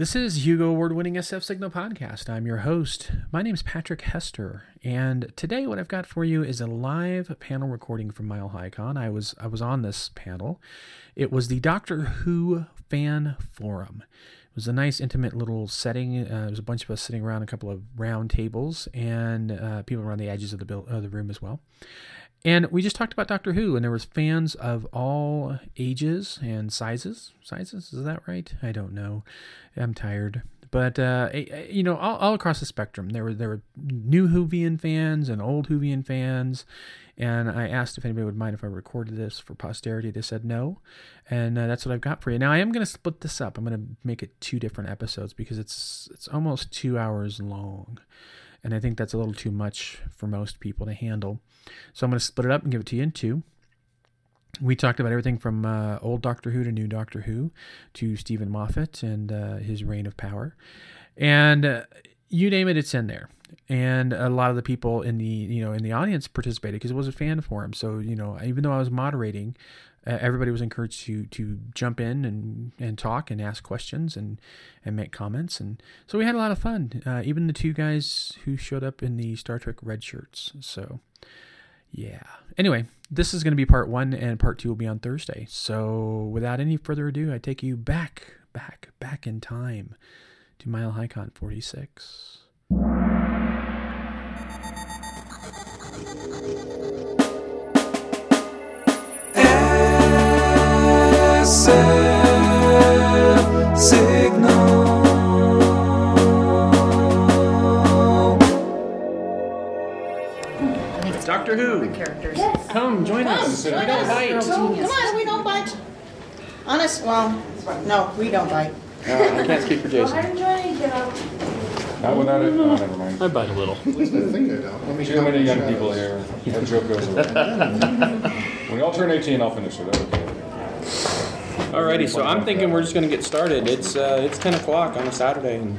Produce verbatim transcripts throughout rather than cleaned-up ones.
This is Hugo Award-winning S F Signal Podcast. I'm your host. My name's Patrick Hester, and today what I've got for you is a live panel recording from Mile High Con. I was I was on this panel. It was the Doctor Who Fan Forum. It was a nice, intimate little setting. Uh, there was a bunch of us sitting around a couple of round tables, and uh, people around the edges of the build, uh, the room as well. And we just talked about Doctor Who, and there was fans of all ages and sizes. Sizes, is that right? I don't know. I'm tired. But, uh, you know, all, all across the spectrum. There were there were new Whovian fans and old Whovian fans. And I asked if anybody would mind if I recorded this for posterity. They said no. And uh, that's what I've got for you. Now, I am going to split this up. I'm going to make it two different episodes because it's it's almost two hours long. And I think that's a little too much for most people to handle. So I'm going to split it up and give it to you in two. We talked about everything from uh, old Doctor Who to new Doctor Who to Stephen Moffat and uh, his reign of power. And uh, you name it, it's in there. And a lot of the people in the, you know, in the audience participated because it was a fan forum. So, you know, even though I was moderating, uh, everybody was encouraged to to jump in and, and talk and ask questions and, and make comments. And so we had a lot of fun. Uh, even the two guys who showed up in the Star Trek red shirts. So, yeah. Anyway, this is going to be part one, and part two will be on Thursday. So without any further ado, I take you back, back, back in time to Mile High Con forty-six. S F Signal. Doctor Who. Characters. Yes. Come, join Come, us. join we don't us. bite. Come on, we don't bite. Honest, well, no, we don't bite. Uh, I can't speak for Jason. I'm trying to get up. Not without it. Oh, never mind. I bite a little. At least I think I don't. Let me Too count many the young shadows. people here. That joke goes away. When we all turn eighteen, I'll finish it. Okay. Alrighty, so I'm thinking we're just going to get started. It's uh, it's ten o'clock on a Saturday, and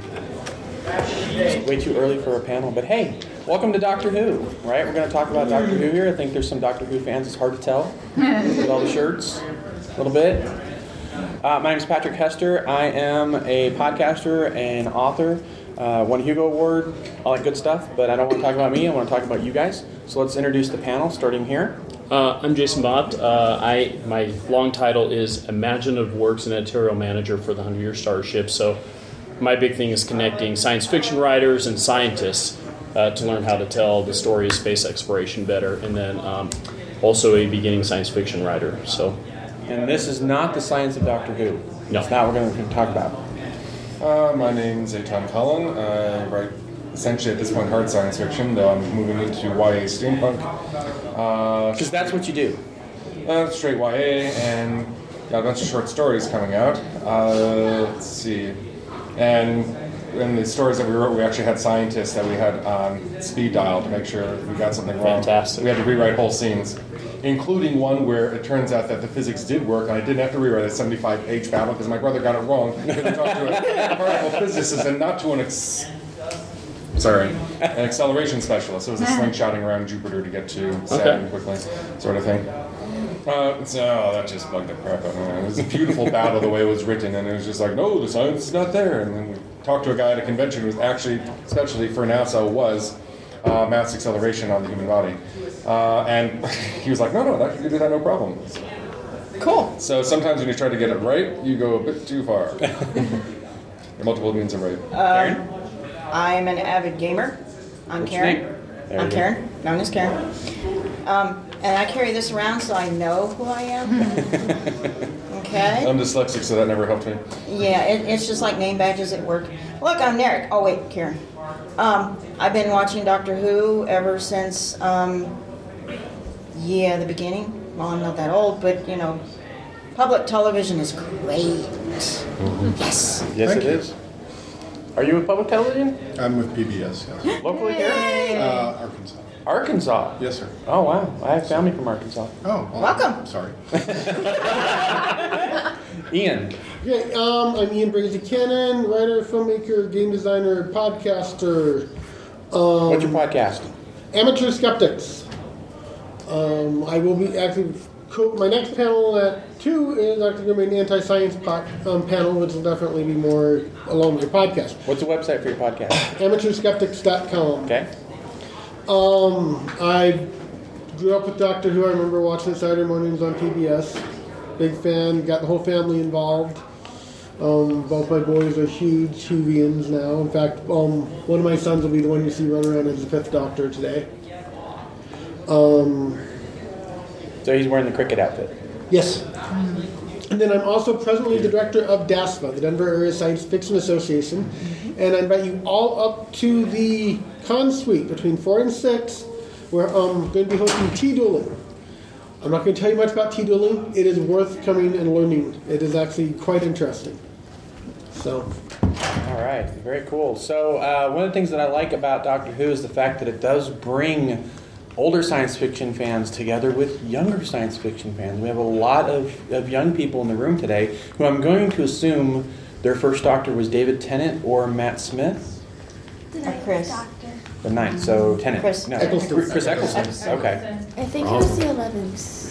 it's way too early for a panel. But hey, welcome to Doctor Who, right? We're going to talk about Doctor Who here. I think there's some Doctor Who fans. It's hard to tell with all the shirts, a little bit. Uh, my name is Patrick Hester. I am a podcaster and author. Uh, won a Hugo Award, all that good stuff. But I don't want to talk about me. I want to talk about you guys. So let's introduce the panel, starting here. Uh, I'm Jason Bott. Uh, I my long title is Imaginative Works and Editorial Manager for the Hundred-Year Starship. So my big thing is connecting science fiction writers and scientists uh, to learn how to tell the story of space exploration better, and then um, also a beginning science fiction writer. So, And this is not the science of Doctor Who. No. It's not what we're going to talk about. Uh, my name's Eitan Cullen. I write essentially at this point hard science fiction, though I'm moving into Y A steampunk. Because uh, that's what you do. Uh, straight Y A, and got a bunch of short stories coming out. Uh, let's see. And in the stories that we wrote, we actually had scientists that we had on speed dial to make sure we got something wrong. Fantastic. We had to rewrite whole scenes, including one where it turns out that the physics did work, and I didn't have to rewrite a seventy-five page battle because my brother got it wrong. We had to talk to a particle physicist and not to an ex- sorry, an acceleration specialist. It was a slingshotting around Jupiter to get to Saturn quickly, sort of thing. Uh, so oh, that just bugged the crap out of me. It was a beautiful battle the way it was written, and it was just like, no, the science is not there. And then we talked to a guy at a convention who was actually, especially for NASA, was uh, mass acceleration on the human body. Uh, and he was like, no, no, that, you can do that no problem. Cool. So sometimes when you try to get it right, you go a bit too far. There are multiple means of right. Um, I'm an avid gamer. I'm What's Karen. your name? There I'm we go. Karen, known as Karen. Um, and I carry this around so I know who I am. Okay? I'm dyslexic, so that never helped me. Yeah, it, it's just like name badges at work. Look, I'm Narek. Oh, wait, Karen. Um, I've been watching Doctor Who ever since, um, yeah, the beginning. Well, I'm not that old, but, you know, public television is great. Mm-hmm. Yes. Yes, Thank it you. is. Are you with public television? I'm with P B S, yes. Locally here? Uh, Arkansas. Arkansas. Yes, sir. Oh, wow. I have family from Arkansas. Oh, well, Welcome. Sorry. Ian. Okay, um, I'm Ian Briggs-Cannon, writer, filmmaker, game designer, podcaster. Um, What's your podcast? Amateur Skeptics. Um, I will be actually cool. My next panel at two is actually going to be an anti-science pod, um, panel, which will definitely be more along with your podcast. What's the website for your podcast? amateur skeptics dot com. Okay. Um, I grew up with Doctor Who. I remember watching it Saturday mornings on P B S. Big fan. Got the whole family involved. Um, both my boys are huge Whovians now. In fact, um, one of my sons will be the one you see run around as the fifth Doctor today. Um, So he's wearing the cricket outfit. yes. And then I'm also presently the director of DASFA, the Denver Area Science Fiction Association. And I invite you all up to the con suite between four and six, where I'm going to be hosting tea dueling. I'm not going to tell you much about tea dueling. It is worth coming and learning. It is actually quite interesting. So, All right, very cool. So uh, one of the things that I like about Doctor Who is the fact that it does bring older science fiction fans together with younger science fiction fans. We have a lot of, of young people in the room today who I'm going to assume their first Doctor was David Tennant or Matt Smith. Or Chris. The ninth, so Tennant. Chris. No, Eccleston. Chris Eccleston. Okay. I think it was the eleventh.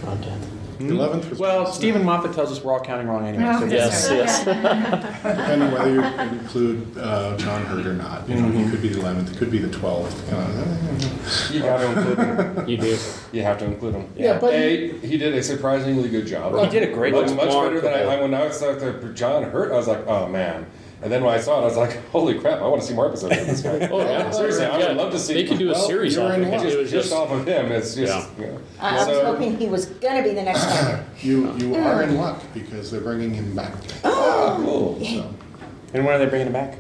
The eleventh was. Well, Stephen Moffat tells us we're all counting wrong anyway. So Yes, yes. Depending whether you include uh, John Hurt or not. You know, he could be the eleventh, it could be the twelfth. You know. You got to include him. You do. You have to include him. yeah, but A, he did a surprisingly good job. He did a great much, job. much better than I, I when I saw the John Hurt. I was like, oh man. And then when I saw it, I was like, holy crap! I want to see more episodes of this guy. Oh yeah. Seriously, I Yeah, would love to see. They could do a Well, series you're off in it. luck. It was just just off of him. It's just. Yeah. You know. I, I was So- hoping he was going to be the next Doctor. You you are in luck because they're bringing him back. Oh, cool. So, And when are they bringing it back?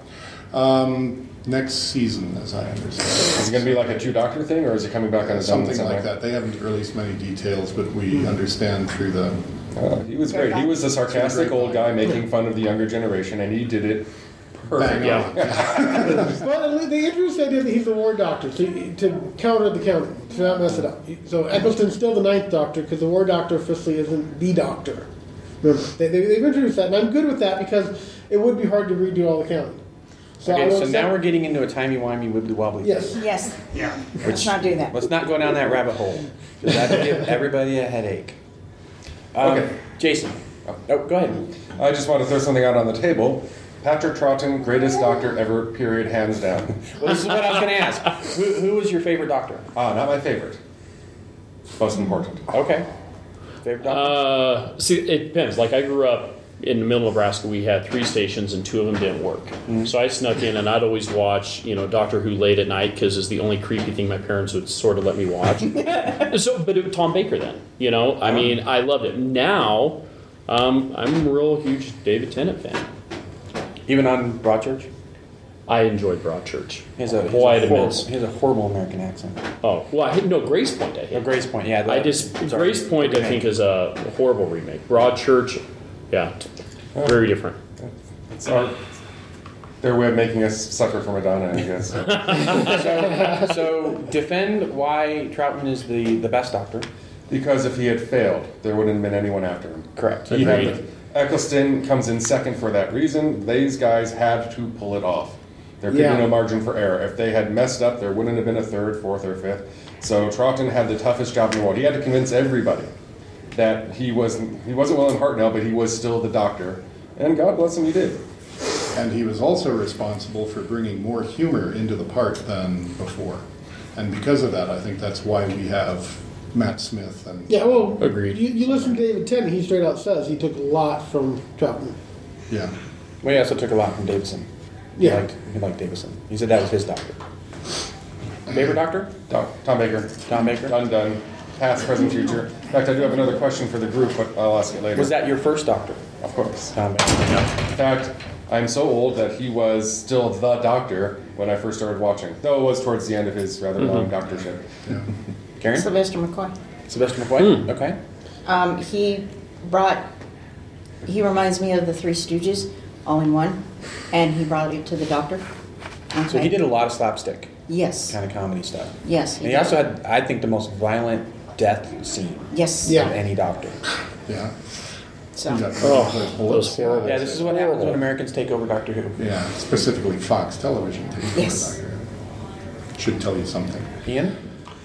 um, next season, as I understand. Is it going to be like a two doctor thing, or is he coming back on his own? Something like somewhere? that. They haven't released many details, but we understand through the. Uh, he was great. He was a sarcastic old guy making fun of the younger generation, and he did it perfect. Bang on. well, they introduced the idea that he's the War Doctor to, to counter the counter, to not mess it up. So Eccleston's still the ninth Doctor because the War Doctor officially isn't the Doctor. Remember, they, they, they've introduced that, and I'm good with that because it would be hard to redo all the counting. So, I Okay, will so accept- now we're getting into a timey-wimey, wibbly-wobbly. Yes. Yes. Yeah. Let's not do that. Let's not go down that rabbit hole. 'Cause that'll give everybody a headache. Um, Okay. Jason. Oh, go ahead. I just want to throw something out on the table. Patrick Troughton, greatest doctor ever, period, hands down. Well, this is what I was going to ask. Who, who was your favorite doctor? Ah, not my favorite. Most important. Okay. Favorite doctor? Uh, see, it depends. Like I grew up in the middle of Nebraska. We had three stations, and two of them didn't work. So I snuck in, and I'd always watch, you know, Doctor Who late at night because it's the only creepy thing my parents would sort of let me watch. so, but it was Tom Baker then. You know, I mean, I loved it. Now, um, I'm a real huge David Tennant fan. Even on Broadchurch? I enjoyed Broadchurch. He has a, he has Quite a, a horrible, bit. he has a horrible American accent. Oh, well, I hit, no, Grace Point I Oh, hit. Grace Point, yeah. the- I just, sorry, Grace Point the I think remake. is a horrible remake. Broadchurch, yeah, t- very different. It's our, their way of making us suffer for Madonna, I guess. So, so defend why Troutman is the, the best doctor. Because if he had failed, there wouldn't have been anyone after him. Correct. He had Agreed. the, Eccleston comes in second for that reason. These guys had to pull it off. There could Yeah. be no margin for error. If they had messed up, there wouldn't have been a third, fourth, or fifth. So Troughton had the toughest job in the world. He had to convince everybody that he wasn't he wasn't William Hartnell, but he was still the doctor. And God bless him, he did. And he was also responsible for bringing more humor into the part than before. And because of that, I think that's why we have Matt Smith. And Yeah, well, Agreed. You, you listen to David Tennant, he straight out says he took a lot from Troutman. yeah. Well, he also took a lot from Davison. Yeah. He liked, he liked Davison. He said that was his doctor. Favorite doctor? Tom, Tom Baker. Tom Baker? Done, done. Past, present, future. In fact, I do have another question for the group, but I'll ask it later. Was that your first doctor? Of course. Tom Baker. In fact, I'm so old that he was still the doctor when I first started watching, though it was towards the end of his rather long doctorship. yeah. Karen? Sylvester McCoy. Sylvester McCoy? Okay. Um, he brought, he reminds me of the Three Stooges all in one, and he brought it to the Doctor. Okay. So he did a lot of slapstick Yes. kind of comedy stuff. Yes. And he did. also had, I think, the most violent death scene Yes. Yeah. of any doctor. Yeah. So. You got Oh, the those bullets, yeah. horrible. Yeah, this is what happens when Americans take over Doctor Who. Yeah, specifically Fox Television. taking over Yes. Doctor Who. Should tell you something. Ian?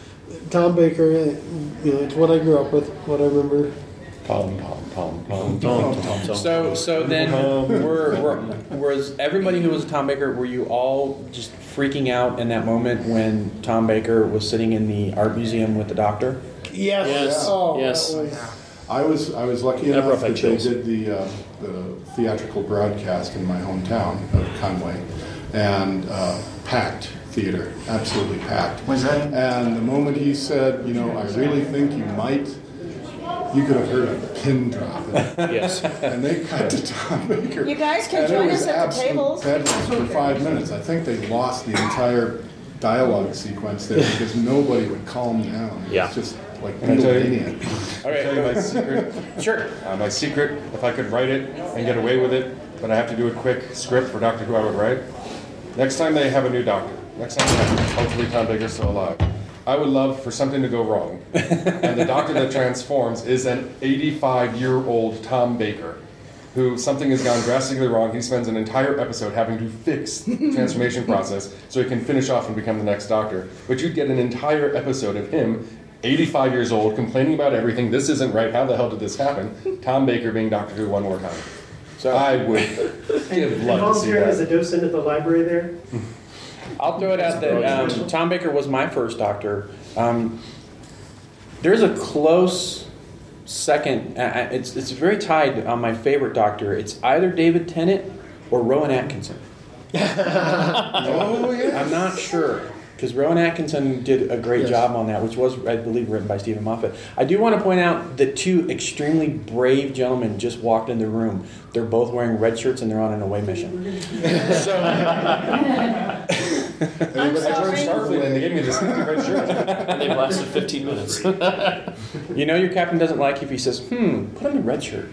Tom Baker, uh, you know, it's what I grew up with, what I remember. Pom, pom, pom, pom, Tom, pom. Tom, Tom. So, so then, were, were was everybody who was a Tom Baker? Were you all just freaking out in that moment when Tom Baker was sitting in the art museum with the doctor? Yes. Yes. Oh, Yes. that was- I was I was lucky Never enough have had that they chills. did the, uh, the theatrical broadcast in my hometown of Conway, and uh, packed theater, absolutely packed. Was that- And the moment he said, you know, I really think you might, you could have heard a pin drop. Yes. And they cut to Tom Baker. You guys can And it join was us at the absolute tables. bedlam for five minutes. I think they lost the entire dialogue sequence there because nobody would calm down. It Yeah. was just like Can I tell you- Beatlemania. I'll tell you my secret. Sure. Uh, my secret, if I could write it and get away with it, but I have to do a quick script for Doctor Who I would write. Next time they have a new doctor, next time they have, hopefully Tom Baker's still alive, I would love for something to go wrong. And the doctor that transforms is an eighty-five-year-old Tom Baker, who something has gone drastically wrong. He spends an entire episode having to fix the transformation process so he can finish off and become the next doctor. But you'd get an entire episode of him, eighty-five years old, complaining about everything. This isn't right. How the hell did this happen? Tom Baker being Doctor Who one more time. So I would give love to see Volunteering as a that. docent at the library there. I'll throw it out that um, Tom Baker was my first doctor. Um, there's a close second. Uh, uh, it's it's very tied on my favorite doctor. It's either David Tennant or Rowan Atkinson. Oh, yeah. I'm not sure because Rowan Atkinson did a great Yes. job on that, which was, I believe, written by Stephen Moffat. I do want to point out that two extremely brave gentlemen just walked in the room. They're both wearing red shirts and they're on an away mission. So, I'm I joined sorry. Starfleet and they gave me this red shirt. And they've lasted fifteen minutes. you know your captain doesn't like you if he says, "Hmm, put on a red shirt."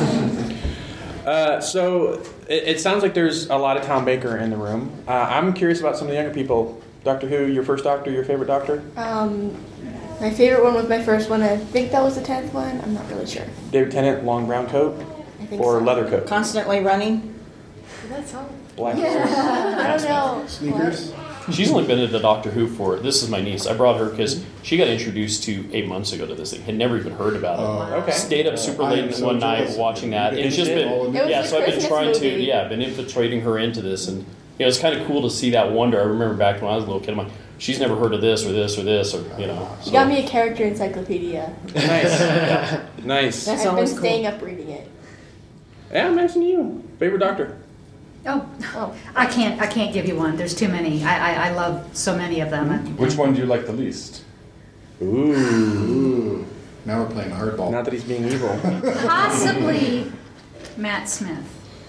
Uh, so it, it sounds like there's a lot of Tom Baker in the room. Uh, I'm curious about some of the younger people. Doctor Who, your first Doctor, your favorite Doctor? Um, my favorite one was my first one. I think that was the tenth one. I'm not really sure. David Tennant, long brown coat I think or so. leather coat? Constantly running. That's all. Black. I don't know. Sneakers? She's only been into Doctor Who for, this is my niece. I brought her because she got introduced to eight months ago to this thing. Had never even heard about it. Oh. Okay. Stayed up super I late am so one night jealous. watching that. And it's just It been, was yeah, the so I've been Christmas trying to, movie. yeah, I've been infiltrating her into this. And, you know, it's kind of cool to see that wonder. I remember back when I was a little kid, I'm like, she's never heard of this or this or this or, you know. You So. got me a character encyclopedia. Nice. Nice. That's I've been always cool. staying up reading it. Yeah, I'm asking you. Favorite Doctor? Oh, Oh. I can't. I can't give you one. There's too many. I I, I love so many of them. Which one do you like the least? Ooh. Ooh. Now we're playing hardball. Not that he's being evil. Possibly Matt Smith.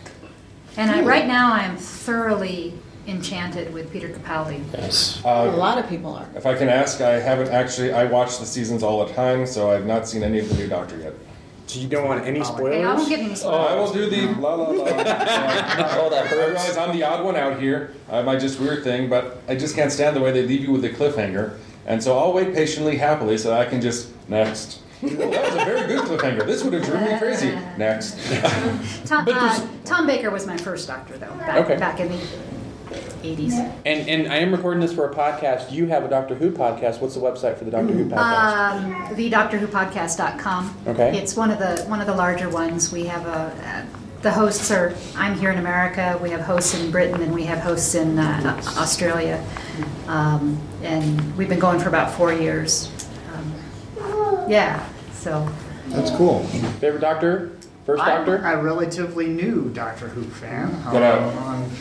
And I, right now, I am thoroughly enchanted with Peter Capaldi. Yes. A Uh, lot of people are. if I can ask, I haven't actually, I watch the seasons all the time, so I've not seen any of the new Doctor yet. So you don't want any Okay, I spoilers? won't give any I spoilers. will do the la la la. Oh, that I hurts. realize I'm the odd one out here. I might just weird thing, but I just can't stand the way they leave you with the cliffhanger. And so I'll wait patiently, happily, so that I can just next. Oh, that was a very good cliffhanger. This would have driven me crazy. Next. Tom, But uh, there's- Tom Baker was my first Doctor, though, back, Okay. back in the eighties. And and I am recording this for a podcast. You have a Doctor Who podcast. What's the website for the Doctor Who podcast? Um, the doctor who podcast dot com. Okay. It's one of the one of the larger ones. We have a uh, the hosts are I'm here in America. We have hosts in Britain and we have hosts in uh, Australia. Um, and we've been going for about four years. Um, yeah. So That's cool. Favorite Doctor? First I'm Doctor? a relatively new Doctor Who fan. Get out. Um,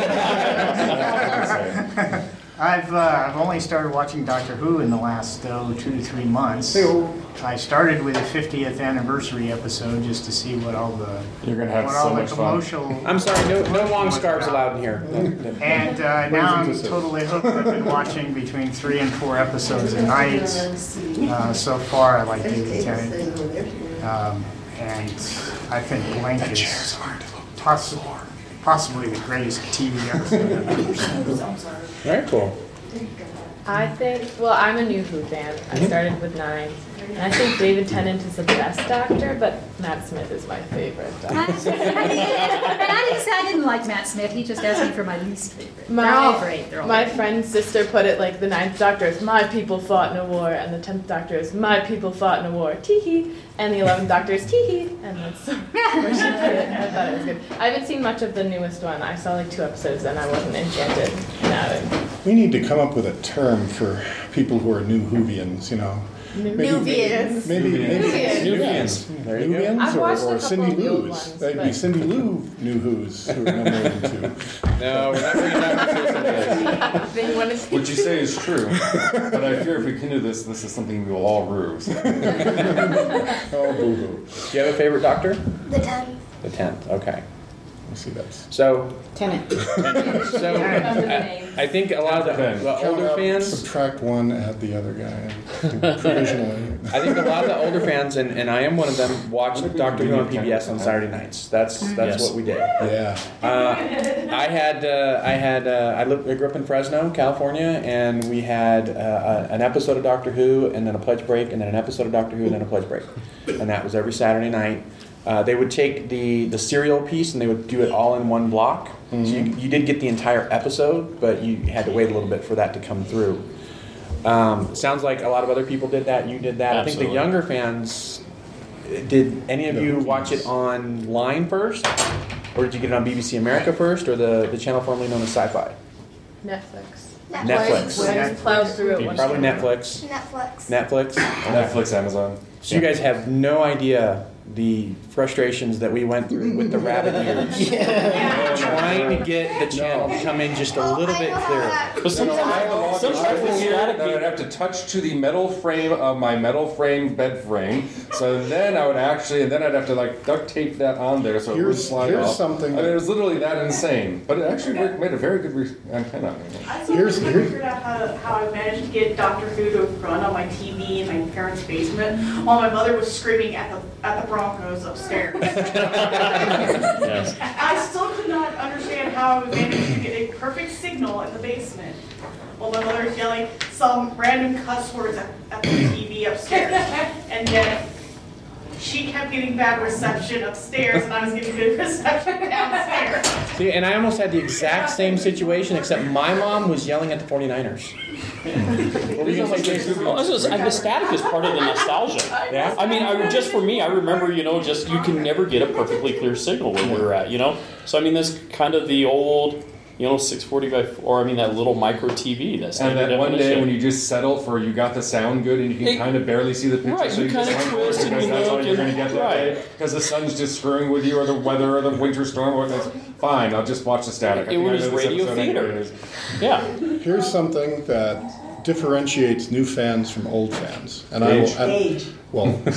I've uh, I've only started watching Doctor Who in the last oh, two to three months. I started with the fiftieth anniversary episode just to see what all the You're gonna have what so all the much fun. commotion. I'm sorry, no, no commotion long was scarves about. allowed in here. And uh, now I'm into totally hooked. I've been watching between three and four episodes a night. Uh, so far, I like David Tennant. Um, and I think Blink is possi- possibly the greatest T V episode I've ever seen. Very cool. I think, well, I'm a new Who fan. I started with nine. And I think David Tennant is the best Doctor, but Matt Smith is my favorite Doctor. I didn't, I didn't say I didn't like Matt Smith. He just asked me for my least favorite. My, They're all great. They're all my great. friend's sister put it like the ninth Doctor is my people fought in a war, and the tenth Doctor is my people fought in a war, tee-hee, and the eleventh Doctor is tee-hee, and that's where she put it. I thought it was good. I haven't seen much of the newest one. I saw like two episodes and I wasn't enchanted. No. We need to come up with a term for people who are new Whovians, you know. Maybe, Nuvians. Maybe, maybe, Nuvians. Nuvians. There you go. Nuvians I've or, watched a or couple Cindy of the old Lou's. ones, That'd be but- Cindy Lou New Who's who are no more than two. No, we're not bringing back the They wanted to- What you say is true, but I fear if we continue this, this is something we will all ruse. Oh, boo-hoo. Do you have a favorite Doctor? The tenth. The tenth. Okay. Let's see, that's... So, Tenant. so I, I think a lot of the, the Count older up, fans. subtract one, add the other guy, provisionally. I think a lot of the older fans, and, and I am one of them, watch Doctor Who on P B S on Saturday nights. That's that's Yes. what we did. Yeah. Uh, I had uh, I had uh, I, lived, I grew up in Fresno, California, and we had uh, a, an episode of Doctor Who, and then a pledge break, and then an episode of Doctor Who, and then a pledge break, and that was every Saturday night. Uh, they would take the, the serial piece and they would do it all in one block. Mm-hmm. So you, you did get the entire episode, but you had to wait a little bit for that to come through. Um, sounds like a lot of other people did that. You did that. Absolutely. I think the younger fans, did any of you watch it online first? Or did you get it on B B C America first, or the, the channel formerly known as Sci-Fi? Netflix. Netflix. We always plowed through it one Probably time. Netflix. Netflix. Netflix. Netflix, Amazon. So you guys have no idea the frustrations that we went through with the rabbit ears. Trying to get the channel to come in just a little bit clearer. But sometimes, I have a log sometimes the here static that I'd have to touch to the metal frame of my metal frame bed frame. So then I would actually, and then I'd have to like duct tape that on there so it would Here's- slide here's off. something I mean, that- it was literally that insane. But it actually worked, made a very good re- antenna. I still Here's- haven't here's- figured out how, to, how I managed to get Doctor Who to run on my T V in my parents' basement while my mother was screaming at the at the Broncos upstairs. Yes. I still could not understand how I managed to get a perfect signal in the basement while my mother was yelling some random cuss words at, at the T V upstairs. And yet she kept getting bad reception upstairs and I was getting good reception downstairs. See, and I almost had the exact same situation, except my mom was yelling at the forty-niners. What were you gonna say, Jason? Well, this is, and the static is part of the nostalgia. Yeah? I mean, I, just for me, I remember, you know, just you can never get a perfectly clear signal where we were at, you know? So, I mean, this kind of the old, you know, six forty by, or I mean, that little micro T V. That's And standard that one day definition. when you just settle for you got the sound good and you can It- kind of barely see the picture, Right, so you you just kinda went for it twist and because you that's all look you're going to and- get that right. day. Because the sun's just screwing with you, or the weather, or the winter storm, or that's fine. I'll just watch the static. I It think I was know this radio episode theater. anyways. Yeah. Here's something that differentiates new fans from old fans. And Age. I will, Age. Well, beyond,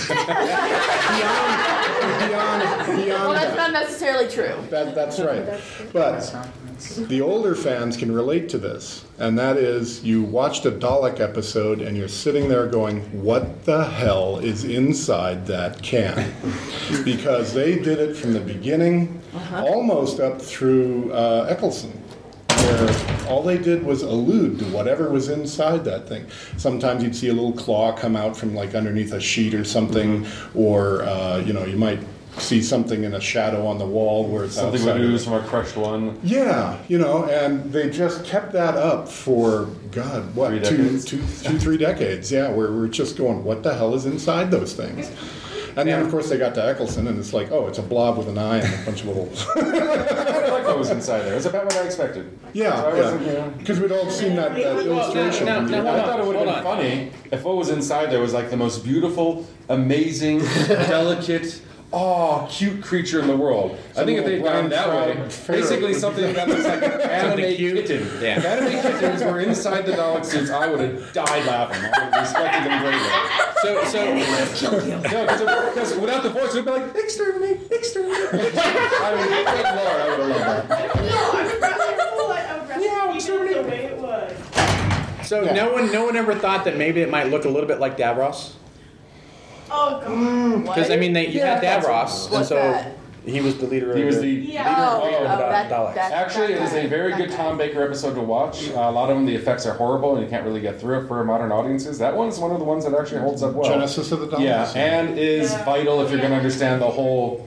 beyond, beyond Well, that's that. not necessarily true. That, that's right. But the older fans can relate to this, and that is you watched a Dalek episode and you're sitting there going, what the hell is inside that can? Because they did it from the beginning, almost up through uh, Eccleston, where all they did was allude to whatever was inside that thing. Sometimes you'd see a little claw come out from like underneath a sheet or something, or uh, you know, you might see something in a shadow on the wall where it's Something outside would of ooze it. from a crushed one. Yeah, you know, and they just kept that up for God, what, Three two, decades? two, two, three decades? Yeah, where we're just going, what the hell is inside those things? And then, of course, they got to Eccleston, and it's like, oh, it's a blob with an eye and a bunch of little. I like what was inside there. It's about what I expected. So I Yeah, wasn't, you know, yeah. Because we'd all seen that, that illustration. now- from now the- I thought it would have Hold been on. funny if what was inside there was like the most beautiful, amazing, delicate, oh, cute creature in the world. I think if they'd gone that way, basically something that looks like an anime cute. kitten. Yeah. If anime kittens were inside the Dalek suits, I would have died laughing. I would have respected them greatly. So, so No, because without the voice, it would be like, exterminate, exterminate. I mean, good Lord, I would have loved that. No, I would rather, I would rather keep it the way it was. So Yeah. no one, no one ever thought that maybe it might look a little bit like Davros, Oh, God. because I mean, they, you Yeah, had that's- Davros, and what's so that? He was the leader He of was the, the leader Oh, of the oh, Da- that- Daleks. that- Actually, it is a very good Tom Baker episode to watch. Uh, a lot of them, the effects are horrible, and you can't really get through it for modern audiences. That one's one of the ones that actually holds up well. Genesis of the Daleks. Yeah, and is Yeah. vital if you're going to understand the whole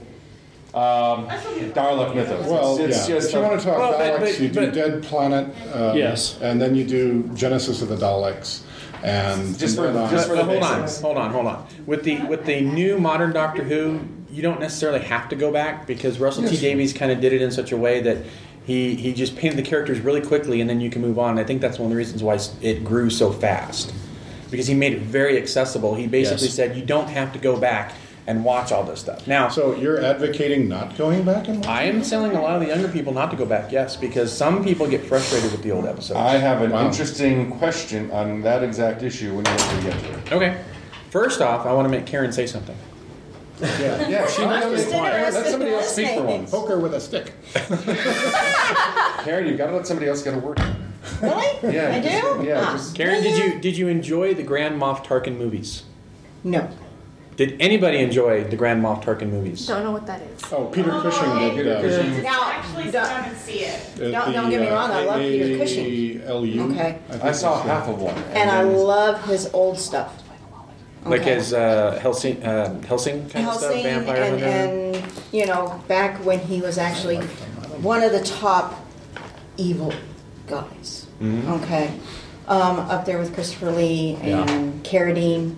um, Dalek mythos. Well, it's, yeah. it's If just you a- want to talk Well, but- Daleks, but- you do but- Dead Planet. Um, Yes. And then you do Genesis of the Daleks. And Just from for- then on- just for But the hold on, basics. hold on, hold on. With the with the new modern Doctor Who, you don't necessarily have to go back because Russell T Yes. Davies kind of did it in such a way that he he just painted the characters really quickly and then you can move on. I think that's one of the reasons why it grew so fast because he made it very accessible. He basically Yes. said you don't have to go back and watch all this stuff. Now, So you're advocating not going back and watching? I am telling a lot of the younger people not to go back, yes, because some people get frustrated with the old episodes. I have an Wow. interesting question on that exact issue when you get to it. Okay. First off, I want to make Karen say something. Yeah. Yeah, she I'm knows. just interested Let somebody in else speak for listening. once. Poke her with a stick. Karen, you've got to let somebody else get a word in. Really? Yeah, I just- do? yeah, Ah. just- Karen, did you did you enjoy the Grand Moff Tarkin movies? No. Did anybody enjoy the Grand Moff Tarkin movies? Don't know what that is. Oh, Peter Cushing did. Peter uh, Cushing. Now, Actually, sit don't- down and see it. at Don't- the, don't get me uh, wrong, I love Peter Cushing. A L U, Okay. think I saw it's, uh, half of one. and I then- love his old stuff. Like Okay. his uh, Helsing, uh, Helsing kind of stuff, Helsing vampire and, hunter? and, you know, back when he was actually one of the top evil guys. Mhm. Okay. Um, up there with Christopher Lee Yeah. and Carradine.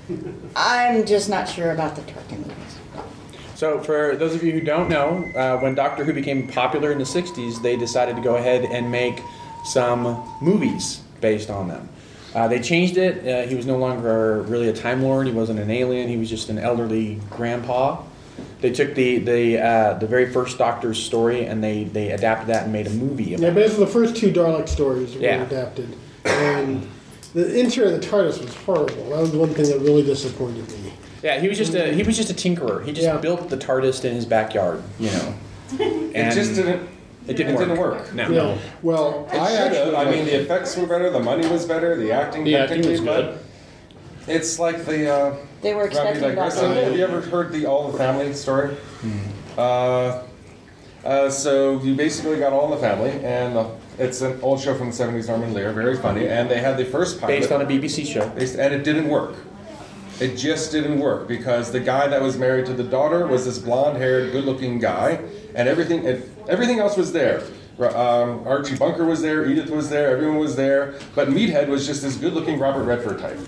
I'm just not sure about the Tarkin movies. So, for those of you who don't know, uh, when Doctor Who became popular in the sixties, they decided to go ahead and make some movies based on them. Uh, they changed it. Uh, he was no longer really a Time Lord. He wasn't an alien. He was just an elderly grandpa. They took the the uh, the very first Doctor's story and they, they adapted that and made a movie about Yeah, it. but the first two Dalek stories were Yeah. adapted. And the interior of the TARDIS was horrible. That was one thing that really disappointed me. Yeah, he was just a he was just a tinkerer. He just Yeah. built the TARDIS in his backyard, you know. It And just didn't. It didn't it work. didn't work. No. Yeah. Well, It I should have. actually. I mean, the effects were better, the money was better, the acting The acting technically, was good. but it's like the. Uh, They were Robbie expecting digress. Doctor Have Who. you ever heard the All in the Family story? Uh, uh, so you basically got All in the Family, and uh, it's an old show from the seventies, Norman Lear, very funny, and they had the first pilot. Based on a B B C show. Based- and it didn't work. It just didn't work because the guy that was married to the daughter was this blonde-haired, good-looking guy, and everything it, everything else was there. Um, Archie Bunker was there, Edith was there, everyone was there, but Meathead was just this good-looking Robert Redford type.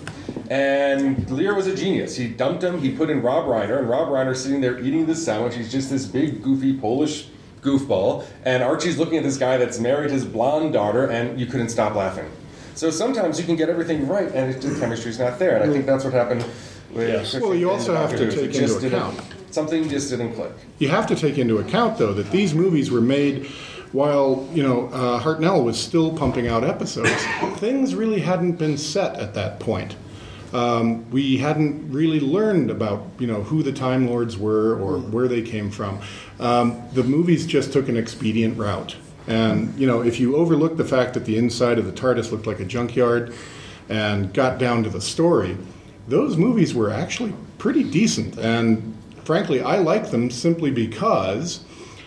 And Lear was a genius. He dumped him. He put in Rob Reiner, and Rob Reiner's sitting there eating this sandwich. He's just this big, goofy Polish goofball, and Archie's looking at this guy that's married his blonde daughter, and you couldn't stop laughing. So sometimes you can get everything right, and it, the chemistry's not there. And I think that's what happened with. Yes. Well, you also have to It take just into didn't- account. Something just didn't click. You have to take into account, though, that these movies were made while, you know, uh, Hartnell was still pumping out episodes. Things really hadn't been set at that point. Um, we hadn't really learned about, you know, who the Time Lords were or where they came from. Um, the movies just took an expedient route. And, you know, if you overlook the fact that the inside of the TARDIS looked like a junkyard and got down to the story, those movies were actually pretty decent. And frankly, I like them simply because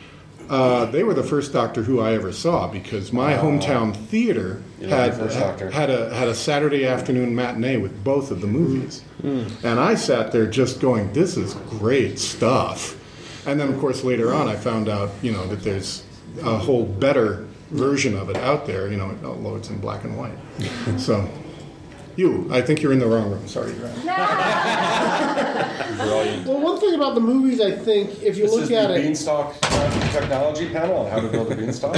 uh, they were the first Doctor Who I ever saw, because my hometown theater You know, had, the first had, Doctor. had a had a Saturday afternoon matinee with both of the movies. And I sat there just going, this is great stuff. And then, of course, later on I found out, you know, that there's a whole better version of it out there, you know, although it's in black and white. So, you, I think you're in the wrong room. Sorry, you're right. Brilliant. Well, one thing about the movies, I think, if you This look is at the it, Beanstalk uh, technology panel on how to build a beanstalk.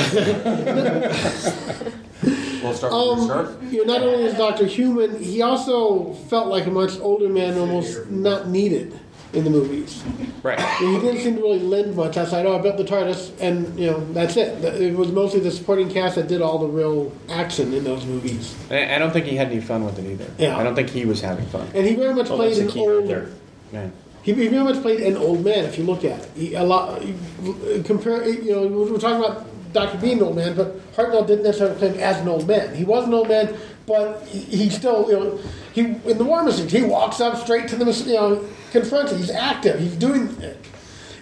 We'll start with your scarf. um, you know, not only is Doctor human, he also felt like a much older man, almost not needed in the movies. Right. You know, he didn't seem to really lend much outside, oh, I built the TARDIS, and, you know, that's it. It was mostly the supporting cast that did all the real action in those movies. I I don't think he had any fun with it either. Yeah. I don't think he was having fun. And he very much Oh, played that's a an key right old... there. Yeah. He, he very much played an old man, if you look at it. He, a lot, he, compare, you know, we're talking about Doctor being an old man, but Hartnell didn't necessarily play him as an old man. He was an old man, but he, he still, you know, he in the War Machine, he walks up straight to the, you know, confronts it. He's active. He's doing it.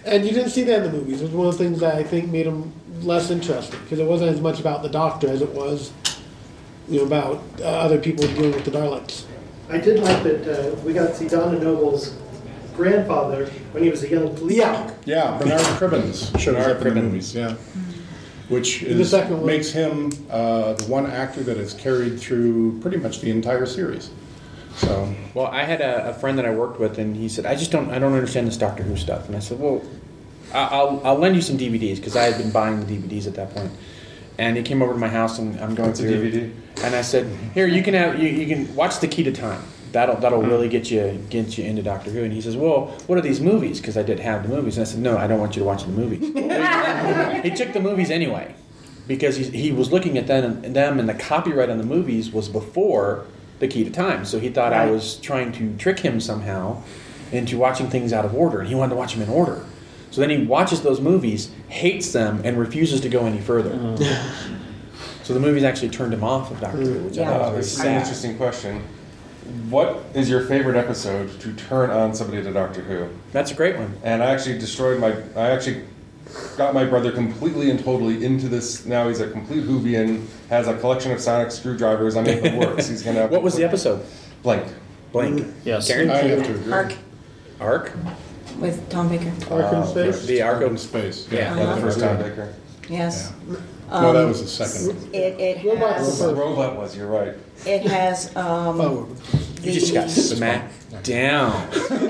And you didn't see that in the movies. It was one of the things that I think made them less interesting because it wasn't as much about the Doctor as it was, you know, about uh, other people dealing with the Daleks. I did like that uh, we got to see Donna Noble's grandfather when he was a young police Yeah. officer. Yeah, Bernard Cribbins shows Bernard up in the Cribbins. movies, yeah. Which In the is, second one. makes him uh, the one actor that is carried through pretty much the entire series. So, Well, I had a, a friend that I worked with, and he said, "I just don't, I don't understand this Doctor Who stuff." And I said, "Well, I- I'll, I'll lend you some D V Ds because I had been buying the D V Ds at that point." And he came over to my house, and I'm going What's a through. D V D? And I said, "Here, you can have, you, you can watch The Key to Time. That'll, that'll really get you, get you into Doctor Who." And he says, "Well, what are these movies?" Because I did have the movies, and I said, "No, I don't want you to watch the movies." He took the movies anyway, because he, he was looking at them, them, and the copyright on the movies was before The Key to Time. So he thought I was trying to trick him somehow into watching things out of order, and he wanted to watch them in order. So then he watches those movies, hates them, and refuses to go any further. So the movies actually turned him off of Doctor Who, which I thought Uh, was this is very an sad. interesting question. What is your favorite episode to turn on somebody to Doctor Who? That's a great one. And I actually destroyed my. I actually got my brother completely and totally into this. Now he's a complete Whovian. Has a collection of sonic screwdrivers. I mean, it works. He's gonna. What was the episode? Blank. Blank. Yes. Karen? I have to agree. Arc Arc? with Tom Baker. Ark in Uh, Space. The Arc Ark in of Space. Yeah. Yeah, the first time Baker. Yes. No, that Um, was the second one. It, it Robot has, Robot. Robot was. You're right. it has, um, Oh, You just got smacked down.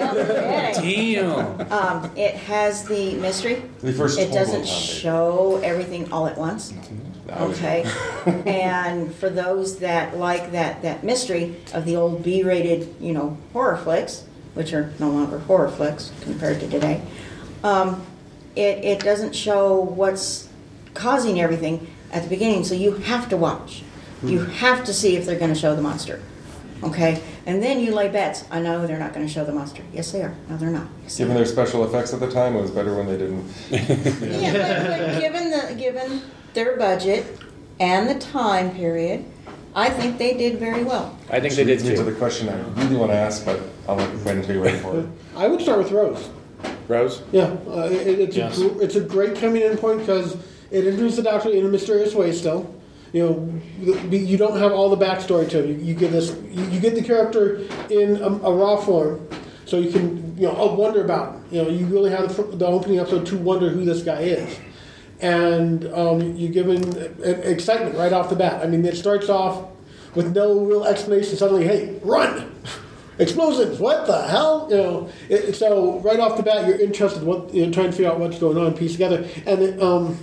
Damn. um, it has the mystery. The first It total doesn't Tom Baker. show everything all at once. Okay, and for those that like that, that mystery of the old B-rated, you know, horror flicks, which are no longer horror flicks compared to today, um, it, it doesn't show what's causing everything at the beginning, so you have to watch. You have to see if they're going to show the monster, okay? And then you lay bets. I know they're not going to show the monster. Yes, they are. No, they're not. Yes, they Given are. their special effects at the time, it was better when they didn't. Yeah, but, but given the given their budget and the time period, I think they did very well. I think they did Leads me to too. the question I really want to ask, but I'll let wait until you're ready for it. I would start with Rose. Rose? Yeah, uh, it, it's, Yes. a, gr- it's a great coming in point because it introduces the Doctor in a mysterious way still. You know, the- you don't have all the backstory to him. You, you get this, you, you get the character in a, a raw form, so you can, you know, oh, wonder about him. You know, you really have the, fir- the opening episode to wonder who this guy is, and um, you give him uh, excitement right off the bat. I mean, it starts off with no real explanation. Suddenly, hey, run! Explosions! What the hell? You know, it, so right off the bat, you're interested. What you know, trying to figure out what's going on, piece together, and then, um,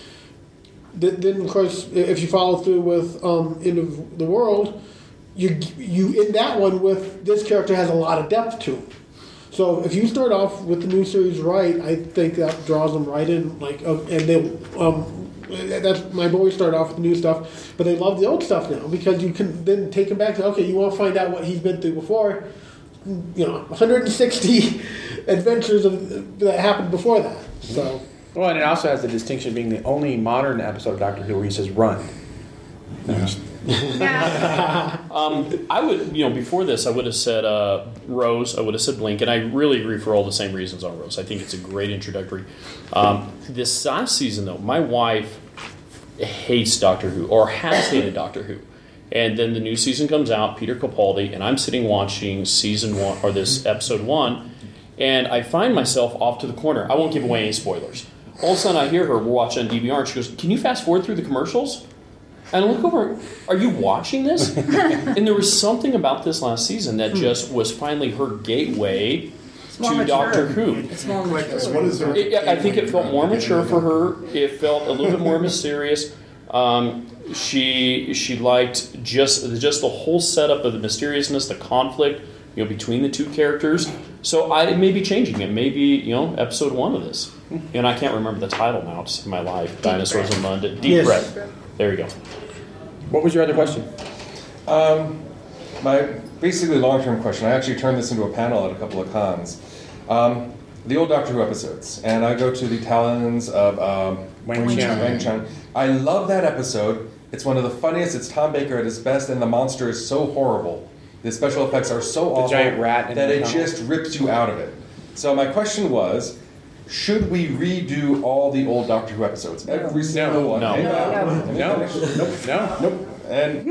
th- then of course, if you follow through with um, End of the World, you you in that one with this character has a lot of depth to him. So if you start off with the new series right, I think that draws them right in. Like, uh, and they, um, that's my boys start off with the new stuff, but they love the old stuff now because you can then take them back to okay, you want to find out what he's been through before. You know, one hundred sixty adventures of, that happened before that. So. Well, and it also has the distinction of being the only modern episode of Doctor Who where he says run. Um, I would, you know, before this, I would have said uh, Rose. I would have said Blink, and I really agree for all the same reasons on Rose. I think it's a great introductory. Um, this last season, though, my wife hates Doctor Who, or has hated Doctor Who, and then the new season comes out, Peter Capaldi, and I'm sitting watching season one or this episode one, and I find myself off to the corner. I won't give away any spoilers. All of a sudden, I hear her. We're watching on D V R, and she goes, "Can you fast forward through the commercials?" And I look over, are you watching this? And there was something about this last season that just was finally her gateway more to mature. Doctor Who. It's more mature. What is there? It, I think it felt more mature for her. It felt a little bit more mysterious. Um, she she liked just just the whole setup of the mysteriousness, the conflict, you know, between the two characters. So I it may be changing it. Maybe, you know, episode one of this. And I can't remember the title now. It's in my life. Dinosaurs in London. Deep Yes. Breath. There you go. What was your other question? Um, my basically long-term question. I actually turned this into a panel at a couple of cons. Um, the old Doctor Who episodes, and I go to the Talons of um, Wang Wang Chung. Wang Chung. I love that episode. It's one of the funniest. It's Tom Baker at his best, and the monster is so horrible. The special effects are so awful giant rat in that the it tunnel. just rips you out of it. So my question was, should we redo all the old Doctor Who episodes? Every single No. one. No. Hey, No. uh, let me No. finish. Nope. No. Nope. And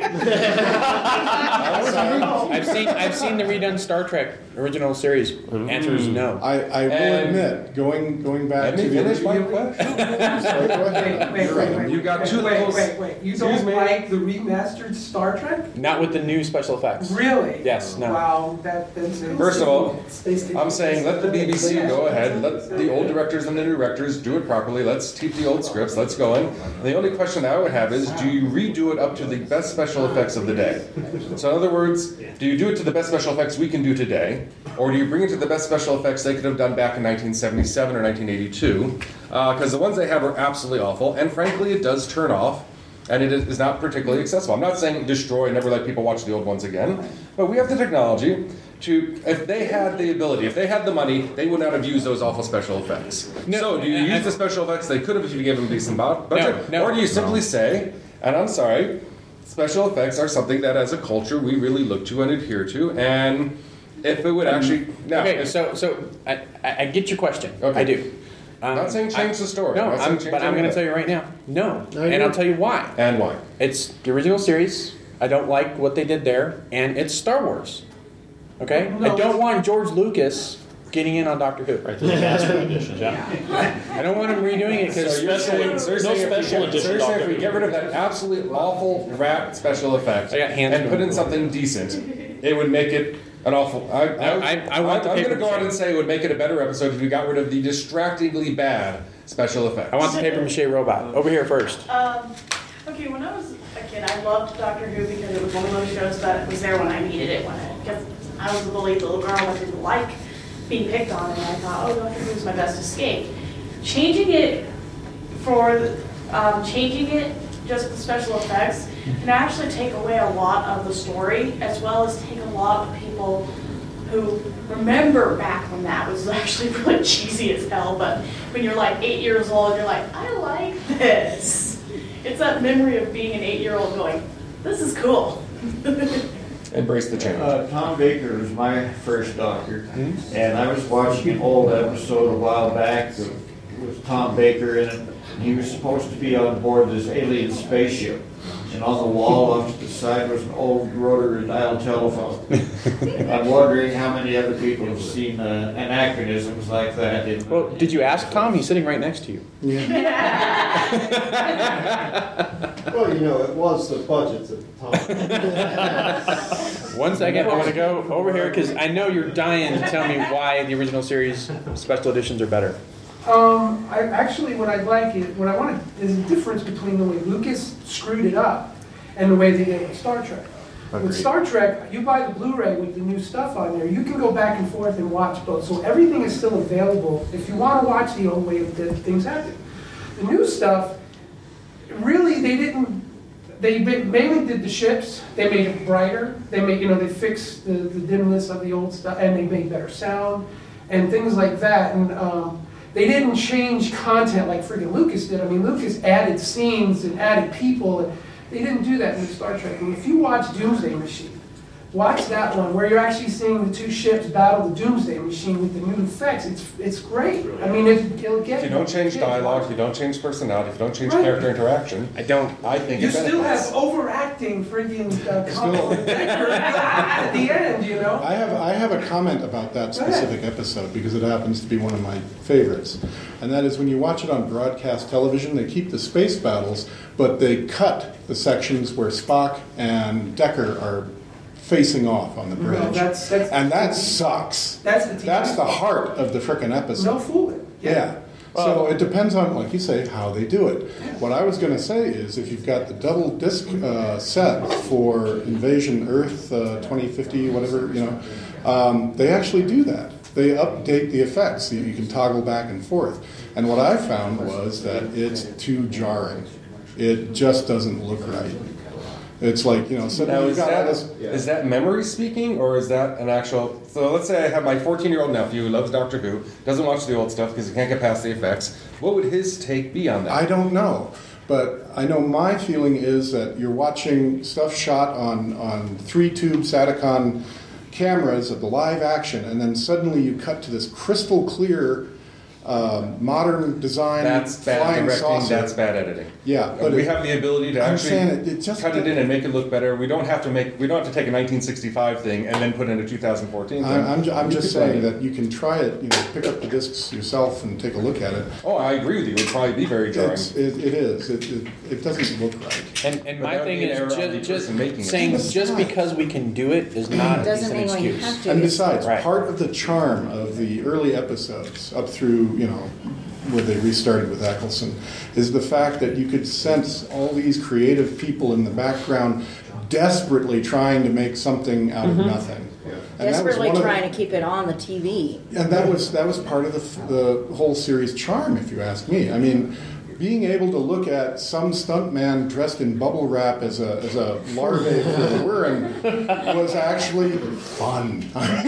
I've seen I've seen the redone Star Trek original series. Answer is no. I, I will And- admit, going going back Let to me the finish my question. Sorry, go ahead. Wait, wait, wait, wait. You got wait, two wait, levels. Wait, wait, You Excuse don't me? like the remastered Star Trek? Not with the new special effects. Really? Yes. No. Wow, that, that's... First of all, Space Station. I'm saying let the B B C go ahead, let the old directors and the new directors do it properly, let's keep the old scripts, let's go in. The only question I would have is, do you redo it up to the best special effects of the day? So in other words, do you do it to the best special effects we can do today, or do you bring it to the best special effects they could have done back in nineteen seventy-seven or nineteen eighty-two? Because uh, the ones they have are absolutely awful, and frankly it does turn off, and it is not particularly accessible. I'm not saying destroy, never let people watch the old ones again, but we have the technology to, if they had the ability, if they had the money, they would not have used those awful special effects. No, so do you I- use I- the special effects they could have if you gave them a decent bu- budget? No, no. Or do you simply say, and I'm sorry, special effects are something that as a culture we really look to and adhere to, and if it would actually... Now, Okay. if- So so I, I I get your question. Okay. I do. Um, not saying change the story. No, I'm not saying I'm, change but I'm going to anything. tell you right now, no. I agree. And I'll tell you why. And why? It's the original series. I don't like what they did there, and it's Star Wars. Okay? No. I don't want George Lucas getting in on Doctor Who. Right, the master editions, yeah. I don't want him redoing it because So you're saying, so you're no saying if we special get- edition so you're saying if Doctor we Who. get rid of that absolute awful rat special effect I got hands and put in moving. something decent, it would make it an awful... I, I, I- I want the I'm going paper to go out mache. and say it would make it a better episode if we got rid of the distractingly bad special effects. I want the paper mache robot. Over here first. Um, okay, when I was a kid, I loved Doctor Who because it was one of those shows that was there when I needed it. When I, because I was a bullied little girl that didn't like being picked on, and I thought, oh, Doctor Who's my best escape. Changing it for, the- um, changing it just the special effects can actually take away a lot of the story, as well as take a lot of people who remember back when that was actually really cheesy as hell, but when you're like eight years old, you're like, I like this. It's that memory of being an eight-year-old going, this is cool. Embrace the change. Uh, Tom Baker was my first doctor, and I was watching an old episode a while back that- with Tom Baker in it. And he was supposed to be on board this alien spaceship, and on the wall off to the side was an old rotary dial telephone. I'm wondering how many other people have seen uh, anachronisms like that. In Well, did you ask Tom? He's sitting right next to you. Well, you know, it was the budgets at the time. One second, I want to go over here because I know you're dying to tell me why the original series special editions are better. Um, I, actually, what I like is, what I want to, is a difference between the way Lucas screwed it up and the way they did it with Star Trek. With Agreed. Star Trek, you buy the Blu-ray with the new stuff on there, you can go back and forth and watch both. So everything is still available if you want to watch the old way that things happen. The new stuff, really, they didn't, they ma- mainly did the ships, they made it brighter, they made, you know, they fixed the, the dimness of the old stuff, and they made better sound, and things like that. And um, they didn't change content like freaking Lucas did. I mean, Lucas added scenes and added people, and they didn't do that in Star Trek. And if you watch Doomsday Machine, watch that one where you're actually seeing the two ships battle the Doomsday Machine with the new effects. It's it's great. I mean, it, it'll get If you don't change kids dialogue, if watch you don't change personality, if you don't change Right. character interaction, I don't. I think You it still benefits. have overacting friggin' uh, Colin Decker at the end, you know? I have I have a comment about that specific episode because it happens to be one of my favorites, and that is when you watch it on broadcast television, they keep the space battles, but they cut the sections where Spock and Decker are facing off on the bridge, No, that's- that's- and that sucks. That's the T V. That's the heart of the frickin' episode. No fooling. Yeah. So it depends on, like you say, how they do it. What I was going to say is if you've got the double disc uh, set for Invasion Earth uh, twenty fifty, whatever, you know, um, they actually do that. They update the effects so you can toggle back and forth. And what I found was that it's too jarring. It just doesn't look right. It's like, you know, Now, suddenly is you've got all that, this... is that memory speaking, or is that an actual... So let's say I have my fourteen-year-old nephew who loves Doctor Who, doesn't watch the old stuff because he can't get past the effects. What would his take be on that? I don't know. But I know my feeling is that you're watching stuff shot on, on three-tube Satacon cameras of the live action, and then suddenly you cut to this crystal clear um, modern design, That's bad flying directing, saucer. that's bad editing. Yeah, but we it- have the ability to I'm actually saying it- it just- cut it in and make it look better. We don't have to make, we don't have to take a nineteen sixty-five thing and then put in a two thousand fourteen thing. I- I'm, ju- I'm We just could run saying it. that you can try it, you know, pick up the discs yourself and take a look at it. Oh, I agree with you. It would probably be very jarring. It's, it, it is. It, it, it doesn't look right. And, and But my that would thing be an is error on the just, just person making it. saying It's just not. because we can do it is not a Doesn't decent mean when you excuse. have to. And besides, Right. part of the charm of the early episodes, up through, you know, where they restarted with Eccleston, is the fact that you could sense all these creative people in the background desperately trying to make something out of nothing. And that was Desperately one of the- trying to keep it on the T V. And that was that was part of the the whole series' charm, if you ask me. I mean, being able to look at some stuntman dressed in bubble wrap as a as a larvae for the whirring was actually fun.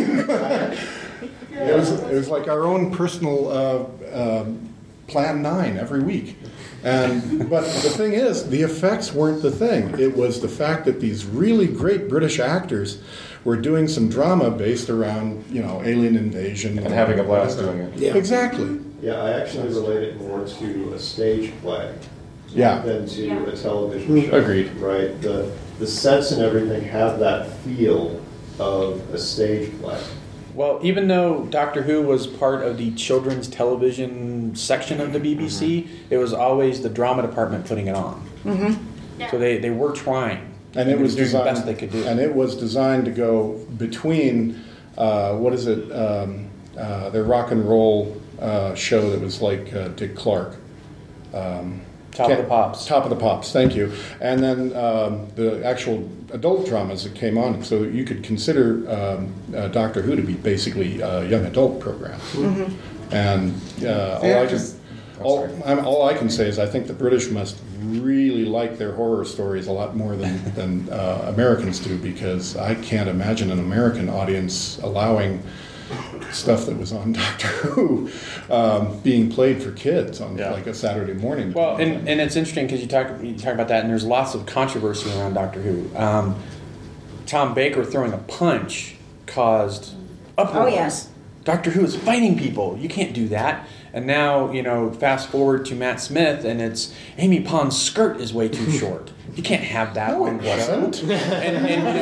It was it was like our own personal uh, um, Plan Nine every week. And but the thing is, the effects weren't the thing. It was the fact that these really great British actors were doing some drama based around, you know, alien invasion And having a blast doing it. Yeah, exactly. Yeah, I actually relate it more to a stage play Yeah. than to Yeah. a television show. Agreed. Right? The, the sets and everything have that feel of a stage play. Well, even though Doctor Who was part of the children's television section of the B B C, Mm-hmm. it was always the drama department putting it on. Mm-hmm. So they, they were trying. And it They was were doing the designed, best they could do. and it was designed to go between, uh, what is it, um, uh, their rock and roll uh, show that was like uh, Dick Clark. Um, Top of can't- the Pops. Top of the Pops, thank you. And then um, the actual adult dramas that came on, so you could consider um, uh, Doctor Who to be basically a young adult program. Mm-hmm. And uh, all Yeah, I just- can, all, I'm, all I can say is I think the British must really like their horror stories a lot more than, than uh, Americans do, because I can't imagine an American audience allowing stuff that was on Doctor Who um, being played for kids on Yeah. like a Saturday morning. Well, and, and it's interesting because you talk you talk about that, and there's lots of controversy around Doctor Who. Um, Tom Baker throwing a punch caused uproar. Oh, yes. Doctor Who is fighting people. You can't do that. And now, you know, fast forward to Matt Smith, and it's Amy Pond's skirt is way too short. You can't have that No, on it wasn't. And, and, you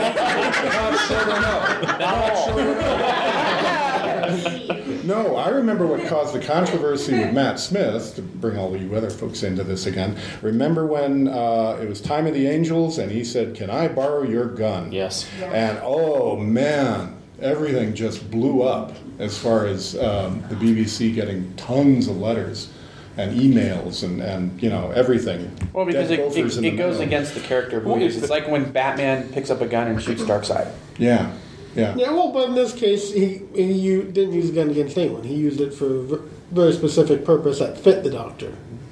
No, I remember what caused the controversy with Matt Smith, to bring all you other folks into this again. Remember when uh, it was Time of the Angels and he said, "Can I borrow your gun?" Yes. And oh man, everything just blew up as far as um, the B B C getting tons of letters and emails and, and you know, everything. Well, because Dead it, gophers it, in it the goes mail. against the character of Well, movies. it's It's like when Batman picks up a gun and shoots Darkseid. Yeah, yeah. Yeah, well, but in this case, he, he u- didn't use the gun against anyone. He used it for a v- very specific purpose that fit the Doctor.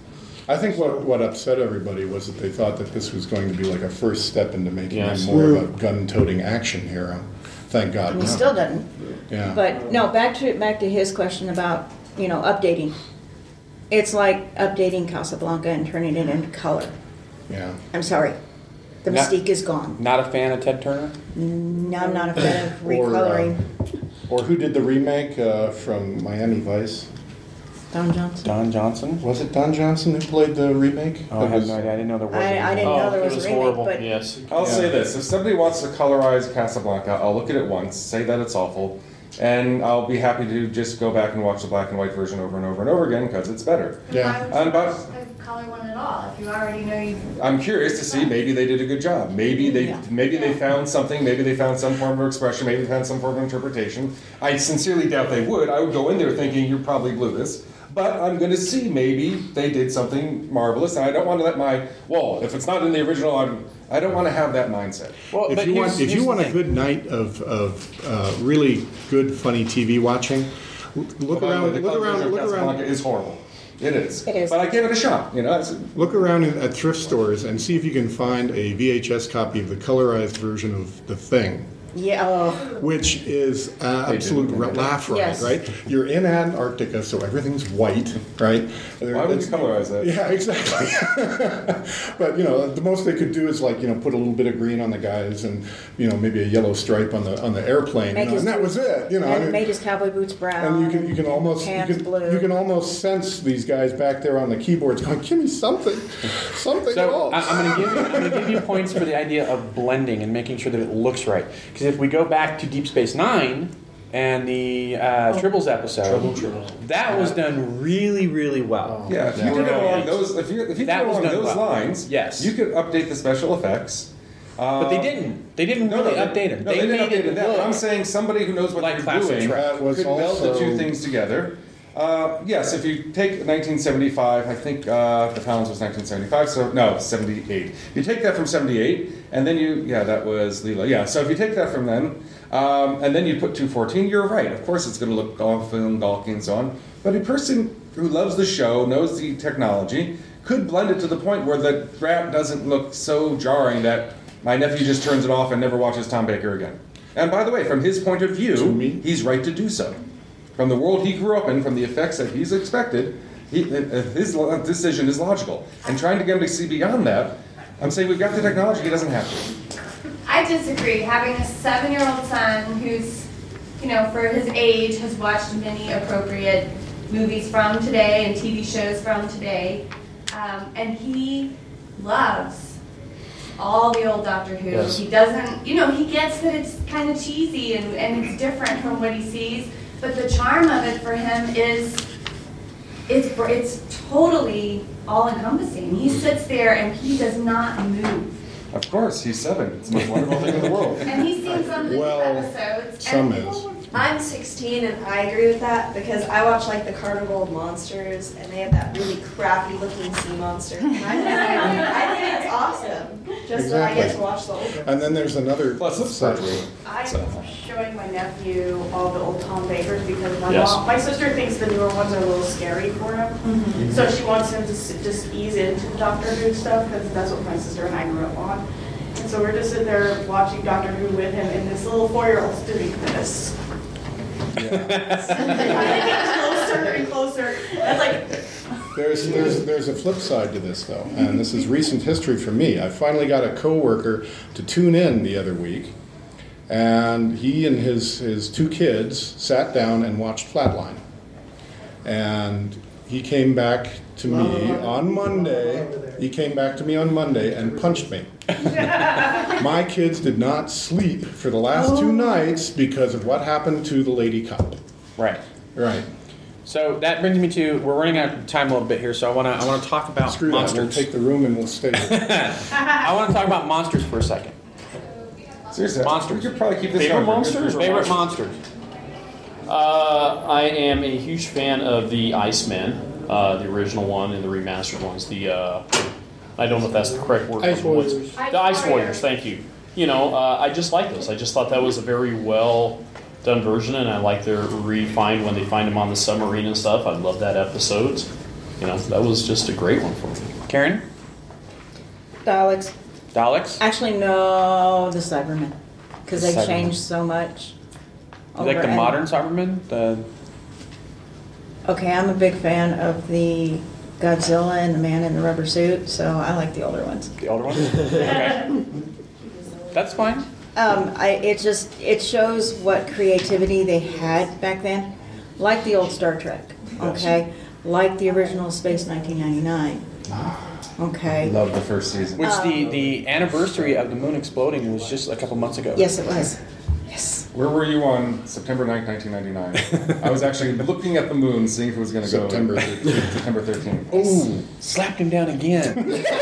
I think what, what upset everybody was that they thought that this was going to be like a first step into making Yes. him more of a gun-toting action hero. Thank God. He no. still doesn't. Yeah. But no, back to back to his question about, you know, updating. It's like updating Casablanca and turning it into color. Yeah. I'm sorry. The Not- mystique is gone. Not a fan of Ted Turner? No, I'm not a fan of Or, uh, recoloring. Or who did the remake uh, from Miami Vice? Don Johnson. Don Johnson? Was it Don Johnson who played the remake? Oh, I That have was- no idea. I didn't know there was. I, a I didn't Oh, know there it was, was a remake, horrible. but Yes. I'll Yeah. say this: if somebody wants to colorize Casablanca, I'll look at it once, say that it's awful, and I'll be happy to just go back and watch the black and white version over and over and over again because it's better. Yeah. Why would And you about- watch the color one at all if you already know you? I'm curious to see maybe they did a good job. Maybe they Yeah. maybe they found something. Maybe they found some form of expression. Maybe they found some form of interpretation. I sincerely doubt they would. I would go in there thinking you probably blew this. But I'm going to see maybe they did something marvelous, and I don't want to let my well. If it's not in the original, I'm, I don't want to have that mindset. Well, If but you here's- want, if here's you the want a thing. good night of, of uh, really good, funny T V watching, l- look By the way, around, the look color version around, of look Casablanca around, is horrible. It is. It is. But I gave it a shot. You know. It's, look around in- at thrift stores and see if you can find a V H S copy of the colorized version of The Thing Yeah. Oh. Which is uh, absolute didn't, didn't they? laugh riot, Yes. right? You're in Antarctica, so everything's white, right? Why would you colorize that? Yeah, exactly. But you know, the most they could do is like you know put a little bit of green on the guys, and you know maybe a yellow stripe on the on the airplane, Make you know, his and that was it. You know, I And mean, made his cowboy boots brown. and you can you can almost you pants can, blue. you can almost sense these guys back there on the keyboards going, "Give me something, something at So all." I- I'm going to give you, I'm going to give you points for the idea of blending and making sure that it looks right. Because if we go back to Deep Space Nine and the uh, Tribbles episode, Trouble, trouble. that was done really, really well. Yeah, if you did it along those, if you if you did That it was along done those well. lines, Yes. you could update the special effects. Uh, But they didn't. They didn't No, really no, update them. No, they, they didn't made update it that. look I'm saying somebody who knows what like they're classic doing Trek. That was could meld the two also- things together. Uh, yes, if you take nineteen seventy-five, I think uh, the Pounds was nineteen seventy-five, so no, seventy-eight. You take that from seventy-eight, and then you, yeah, that was Leela. Yeah, so if you take that from then, um, and then you put two fourteen, you're right. Of course, it's going to look golfing and gawky and so on. But a person who loves the show, knows the technology, could blend it to the point where the crap doesn't look so jarring that my nephew just turns it off and never watches Tom Baker again. And by the way, from his point of view, he's right to do so. From the world he grew up in, from the effects that he's expected, he, uh, his lo- decision is logical. And trying to get him to see beyond that, I'm saying we've got the technology, he doesn't have to. I disagree. Having a seven-year-old son who's, you know, for his age, has watched many appropriate movies from today and T V shows from today, um, and he loves all the old Doctor Who. Yes. He doesn't, you know, he gets that it's kind of cheesy and, and it's different from what he sees, but the charm of it for him is, it's, it's totally all-encompassing. He sits there and he does not move. Of course, he's seven. It's the most wonderful thing in the world. And he's seen some of the Well, episodes. some and is. I'm sixteen and I agree with that because I watch like the Carnival of Monsters and they have that really crappy looking sea monster. And I think, I think it's awesome. Just that I get Exactly. to watch the older. And then there's another Plus, flip it's side. virtual. I'm So. showing my nephew all the old Tom Bakers because my Yes. mom, my sister thinks the newer ones are a little scary for him. So she wants him to s- just ease into Doctor Who stuff because that's what my sister and I grew up on. And so we're just sitting there watching Doctor Who with him, and this little four-year-old's doing this. I get closer and closer. That's like. There's, there's, there's a flip side to this, though, and this is recent history for me. I finally got a coworker to tune in the other week, and he and his, his two kids sat down and watched Flatline. And he came back to me on Monday. He came back to me on Monday and punched me. My kids did not sleep for the last two nights because of what happened to the Lady Cop. Right. Right. So that brings me to, we're running out of time a little bit here, so I want to I want to talk about Screw that. monsters. We'll take the room and we'll stay here. I want to talk about monsters for a second. Seriously, Monsters. we could probably keep this Favorite going. monsters or Favorite monsters? monsters. Uh, I am a huge fan of the Iceman, uh, the original one and the remastered ones. The uh, I don't know if that's the correct word. Ice but what's- Warriors. The Ice Warriors. Thank you. You know, uh, I just like those. I just thought that was a very well done version, and I like their refined when they find him on the submarine and stuff. I love that episode. You know, that was just a great one for me. Karen? Daleks. Daleks? Actually, no, the Cybermen. Because they've Cybermen. changed so much. You like over the and- modern Cybermen? The Okay, I'm a big fan of the Godzilla and the man in the rubber suit, so I like the older ones. the older ones? Okay. That's fine. Um, I, it just, it shows what creativity they had back then, like the old Star Trek, okay? Like the original Space nineteen ninety-nine, okay? Love the first season. Which the, the anniversary of the moon exploding was just a couple months ago. Yes, it was. Yes. Where were you on September ninth, nineteen ninety-nine? I was actually looking at the moon, seeing if it was going to go. September thirteenth. September thirteenth. Oh, slapped him down again.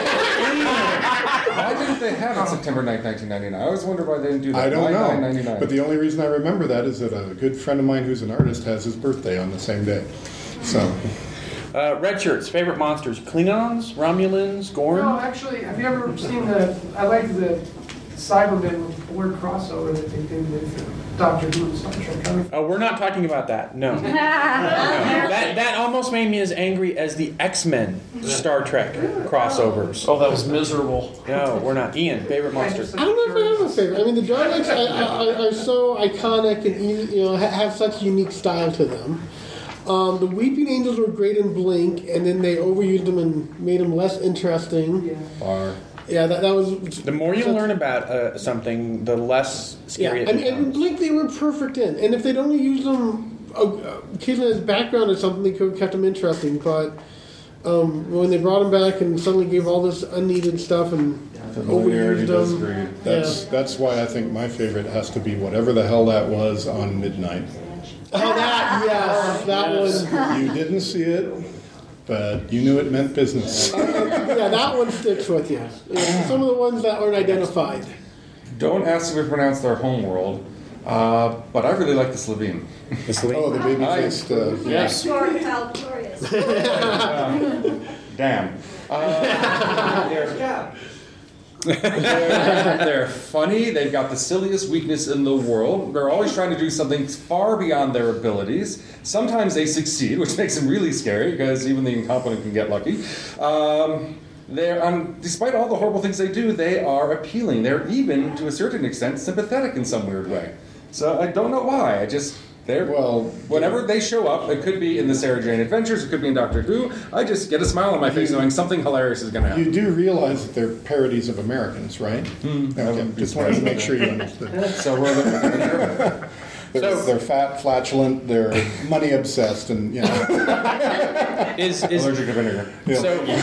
Why didn't they have it September ninth, nineteen ninety-nine? I always wonder why they didn't do that. I don't nine know. ninety-nine. But the only reason I remember that is that a good friend of mine who's an artist has his birthday on the same day. So, Uh, red shirts, favorite monsters. Klingons, Romulans, Gorn? No, actually, have you ever seen the, I like the Cybermen with Borg crossover that they did with Doctor Who and Star Trek. I mean, Oh, we're not talking about that. No. No. That that almost made me as angry as the X-Men Star Trek crossovers. Oh, that was miserable. No, we're not. Ian, favorite monster? I don't know if I have a favorite. I mean, the Daleks are, are, are so iconic and easy, you know ha- have such unique style to them. Um, the Weeping Angels were great in Blink, and then they overused them and made them less interesting. Far. Yeah, that, that was. The more you learn about uh, something, the less scary Yeah, it and, and becomes. Blink they were perfect in. And if they'd only used them uh, occasionally as background or something, they could have kept them interesting. But um, when they brought them back and suddenly gave all this unneeded stuff and Familiarity overused does them, breed. That's that's why I think my favorite has to be whatever the hell that was on Midnight. Oh, that, yes, that one. You didn't see it, but you knew it meant business. Yeah, that one sticks with you. Yeah, some of the ones that aren't identified. Don't ask me to pronounce their homeworld, uh, but I really like the Slovene. The Slovene? Oh, the baby-faced. Uh, Yes. Short, felt, glorious. Um, damn. Uh, they're, they're, they're funny. They've got the silliest weakness in the world. They're always trying to do something far beyond their abilities. Sometimes they succeed, which makes them really scary because even the incompetent can get lucky. Um, they're, um, despite all the horrible things they do, they are appealing. They're even, to a certain extent, sympathetic in some weird way. So I don't know why. I just... They're, well, whenever they show up, it could be in the Sarah Jane Adventures, it could be in Doctor Who, I just get a smile on my face knowing something hilarious is going to happen. You do realize that they're parodies of Americans, right? Mm, Okay, just wanted to make sure you understood. So we're looking they're, So- they're fat, flatulent, they're money obsessed, and you know. Is, is, allergic to vinegar. Yeah.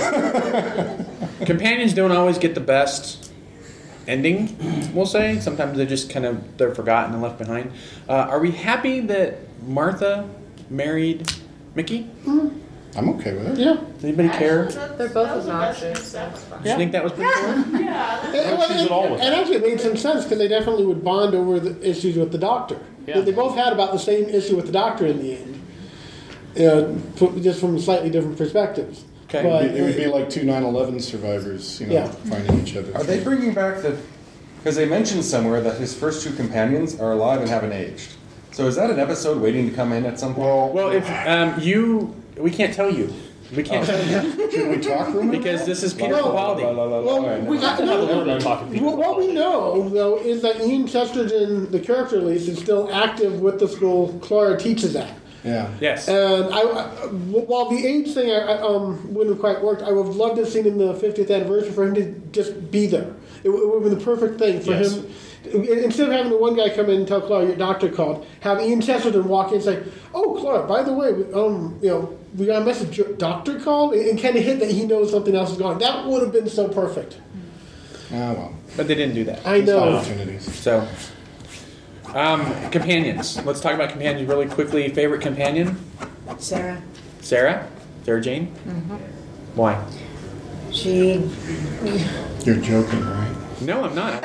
So, companions don't always get the best ending, we'll say. Sometimes they just kind of, they're forgotten and left behind. Uh, are we happy that Martha married Mickey? I'm okay with it. Yeah. Does anybody care? They're both obnoxious. So it's fine. Do you think that was pretty cool? Yeah. And, well, and, and actually, it made some sense because they definitely would bond over the issues with the Doctor. Yeah. They both had about the same issue with the Doctor in the end, you know, f- just from slightly different perspectives. Okay. But, It would be like two nine eleven survivors, you know, Yeah. finding each other. Are they bringing back the... Because they mentioned somewhere that his first two companions are alive and haven't aged. So is that an episode waiting to come in at some point? Well, Well, if um, you, we can't tell you. We can't tell you should we talk rumor? because this is Peter Well, Capaldi. well, we got, no, talking people. Well, what we know, though, is that Ian Chesterton, the character at least, is still active with the school Clara teaches at. Yeah. Yes. And I, I, while the age thing I, I, um, wouldn't have quite worked, I would have loved to have seen in the fiftieth anniversary for him to just be there. It, would- it would have been the perfect thing for Yes. him. Instead of having the one guy come in and tell Clara your doctor called, have Ian Chesterton walk in and say, "Oh, Clara, by the way, we, um, you know, we got a message. Your doctor called," and, and kind of hint that he knows something else is going on. That would have been so perfect. Ah, well. But they didn't do that. I know. Opportunities. So, um, companions. Let's talk about companions really quickly. Favorite companion? Sarah. Sarah? Sarah Jane? Mm-hmm. Why? She. You're joking, right? No, I'm not.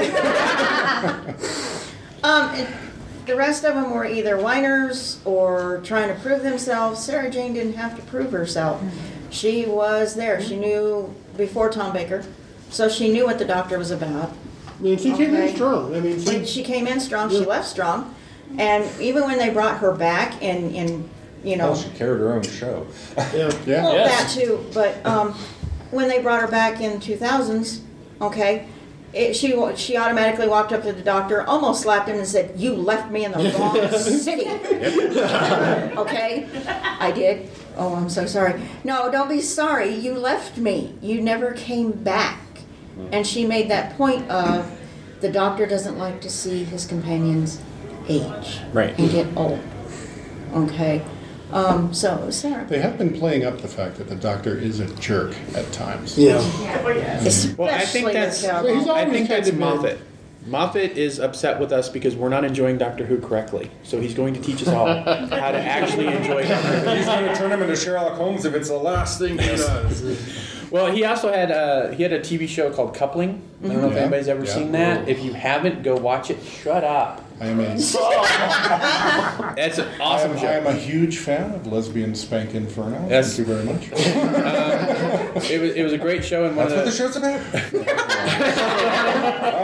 Um, it, the rest of them were either whiners or trying to prove themselves. Sarah Jane didn't have to prove herself. She was there. She knew before Tom Baker, so she knew what the Doctor was about. I mean, she came in Okay. strong. I mean, She, she, she came in strong. She Yeah. left strong, and even when they brought her back, and and you know, Well, she carried her own show. yeah. Yeah. well, Yes. that too. But um, when they brought her back in two thousands, okay, it, she wa- she automatically walked up to the Doctor, almost slapped him, and said, "You left me in the wrong city." Okay, I did. Oh, I'm so sorry. No, don't be sorry. You left me. You never came back. And she made that point of the Doctor doesn't like to see his companions age Right. and get old. Okay. Um, so, Sarah. They have been playing up the fact that the Doctor is a jerk at times. Yeah. Oh, yes. Especially Well, I think that's- with He's Calvin. I always think kind that's of been- Moffat. Moffat is upset with us because we're not enjoying Doctor Who correctly. So he's going to teach us all how to actually enjoy Doctor Who. He's going to turn him into Sherlock Holmes if it's the last thing he does. Well, he also had uh, he had a T V show called Coupling. I don't know if Yeah. anybody's ever Yeah. seen that. If you haven't, go watch it. Shut up. I mean, That's an awesome I'm, show. I'm a huge fan of Lesbian Spank Inferno. Yes. Thank you very much. Um, it was it was a great show and one That's what the of show's about?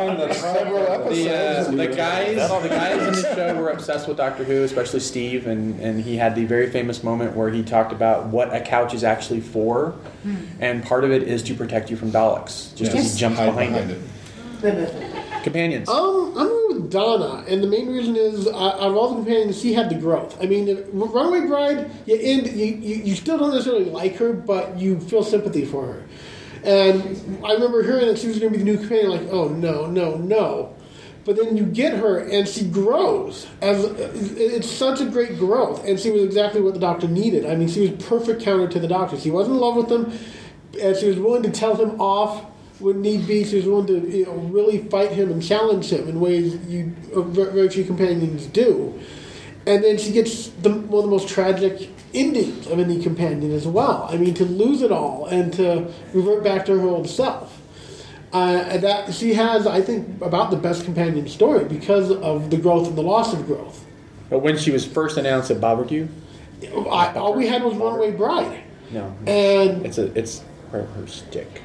on the Several episodes. The, uh, we the were- guys, the guys in the show were obsessed with Doctor Who, especially Steve, and, and he had the very famous moment where he talked about what a couch is actually for, and part of it is to protect you from Daleks, just Yes. as he jumps Hide behind, behind it. Companions. Um, I'm going with Donna, and the main reason is uh, out of all the companions, she had the growth. I mean, if- Runaway Bride, you end, you, you you still don't necessarily like her, but you feel sympathy for her. And I remember hearing that she was going to be the new companion, like, oh no, no, no. But then you get her, and she grows. As it's such a great growth, and she was exactly what the Doctor needed. I mean, she was perfect counter to the Doctor. She was in love with him, and she was willing to tell him off when need be. She was willing to, you know, really fight him and challenge him in ways you uh, very very few companions do. And then she gets the, one of the most tragic endings of any companion as well. I mean, to lose it all and to revert back to her old self. Uh, and that she has, I think, about the best companion story because of the growth and the loss of growth. But when she was first announced at barbecue, I, all we had was Runaway Bride. no, And it's a it's her, her stick.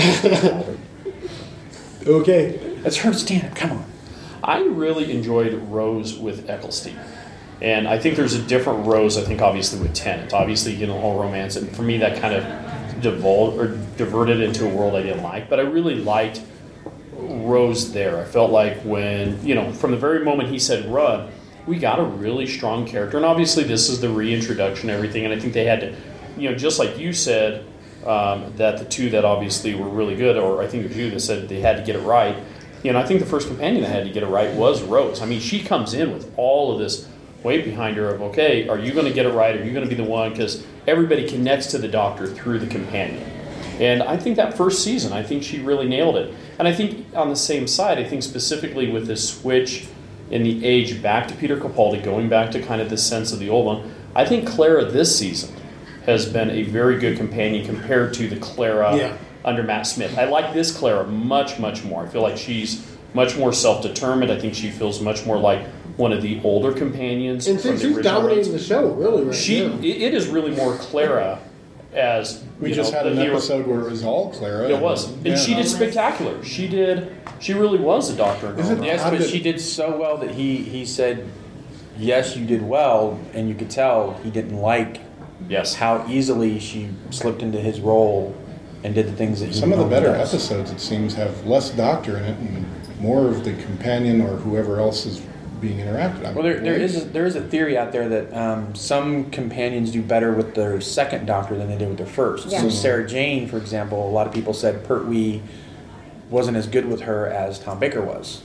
Okay, it's her stand. Come on. I really enjoyed Rose with Eccleston. And I think there's a different Rose, I think, obviously, with Tennant. Obviously, you know, all romance. And for me, that kind of divulged or diverted into a world I didn't like. But I really liked Rose there. I felt like when, you know, from the very moment he said run, we got a really strong character. And obviously, this is the reintroduction and everything. And I think they had to, you know, just like you said, um, that the two that obviously were really good, or I think it was you that said they had to get it right. You know, I think the first companion that had to get it right was Rose. I mean, she comes in with all of this weight behind her of, okay, are you going to get it right? Are you going to be the one? Because everybody connects to the Doctor through the companion. And I think that first season, I think she really nailed it. And I think on the same side, I think specifically with this switch in the age back to Peter Capaldi, going back to kind of this sense of the old one, I think Clara this season has been a very good companion compared to the Clara Yeah. under Matt Smith. I like this Clara much, much more. I feel like she's much more self-determined. I think she feels much more like one of the older companions. and from since the she's original dominating runs. the show, really, right She, now. it, it is really more Clara as We you just know, had the an hero. episode where it was all Clara. It was, and yeah. she did spectacular. She did. She really was a doctor. in her Is it- own Yes, right. but she did so well that he, he said, yes, you did well, and you could tell he didn't like yes how easily she slipped into his role and did the things that he Some of the normally better does. episodes, it seems, have less Doctor in it and more of the companion or whoever else is being interacted. I Well, there, mean, there is a, there is a theory out there that um, some companions do better with their second Doctor than they did with their first. Yeah. So Sarah Jane, for example, a lot of people said Pertwee wasn't as good with her as Tom Baker was.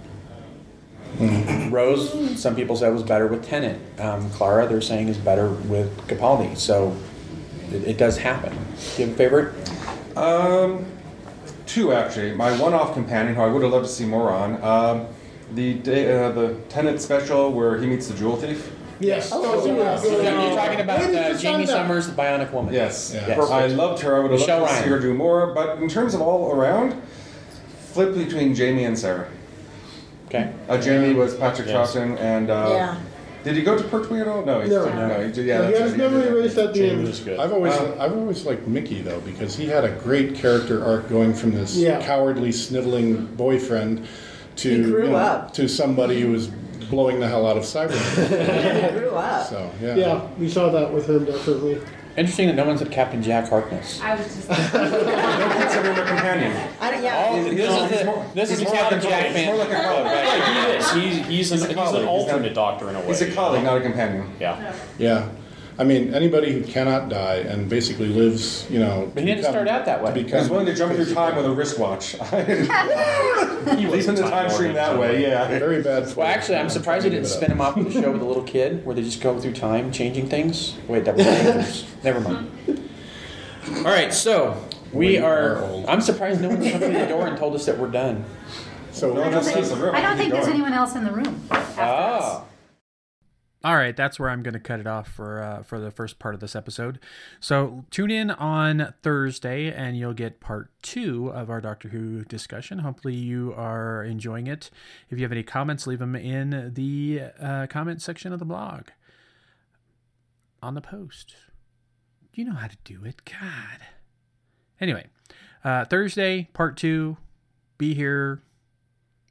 Rose, some people said was better with Tennant. Um, Clara, they're saying, is better with Capaldi. So it, it does happen. Do you have a favorite? Um, two actually. My one-off companion, who I would have loved to see more on, um, the day, uh, the Tenet special where he meets the jewel thief. Yes. Oh, Oh, so yes. we're- You're you're talking about When did uh, you Jamie find that? Summers, the Bionic Woman. Yes, Yeah. Yes. I loved her. I would have Michelle loved to see Ryan. her do more. But in terms of all around, flip between Jamie and Sarah. Okay. Uh, Jamie was Patrick Yes. Troughton, and uh, Yeah. did he go to Pertwee at all? No, he No. didn't. no, he did, yeah, he that's had his right, he did memory that. erased at the Jamie end. was good. I've always Um, I've always liked Mickey though because he had a great character arc going from this Yeah. cowardly sniveling boyfriend to He grew you know, up. to somebody who was blowing the hell out of Cybermen. He grew up. So yeah. Yeah, we saw that with him definitely. Interesting that no one said Captain Jack Harkness. I was just. Don't consider him a companion. I don't, yeah. Oh, He's- this no, is he's the- more- this is he's a more Captain like a Jack colleague. fan. He's more like a colleague. Right, he is. He's he's He's an, a he's colleague. an He's alternate not- doctor in a way. He's a colleague, not a companion. Yeah. Yeah. I mean, anybody who cannot die and basically lives, you know. But he didn't become- start out that way. to He become was willing to jump through time with a wristwatch. He was Leaving the a time Time stream Lord that in way, some yeah. Very bad. Well, actually, I'm surprised they didn't spin him off with the show with a little kid, where they just go through time, changing things. Wait, that was dangerous. Never mind. All right, so we We are. are old. I'm surprised no one come through the door and told us that we're done. So No one else has the room. I don't Keep think there's going. anyone else in the room after us. Ah. All right, that's where I'm going to cut it off for uh, for the first part of this episode. So tune in on Thursday, and you'll get part two of our Doctor Who discussion. Hopefully, you are enjoying it. If you have any comments, leave them in the uh, comment section of the blog on the post. You know how to do it. God. Anyway, uh, Thursday, part two. Be here.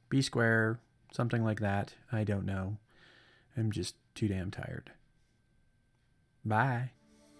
B square, something like that. I don't know. I'm just too damn tired. Bye.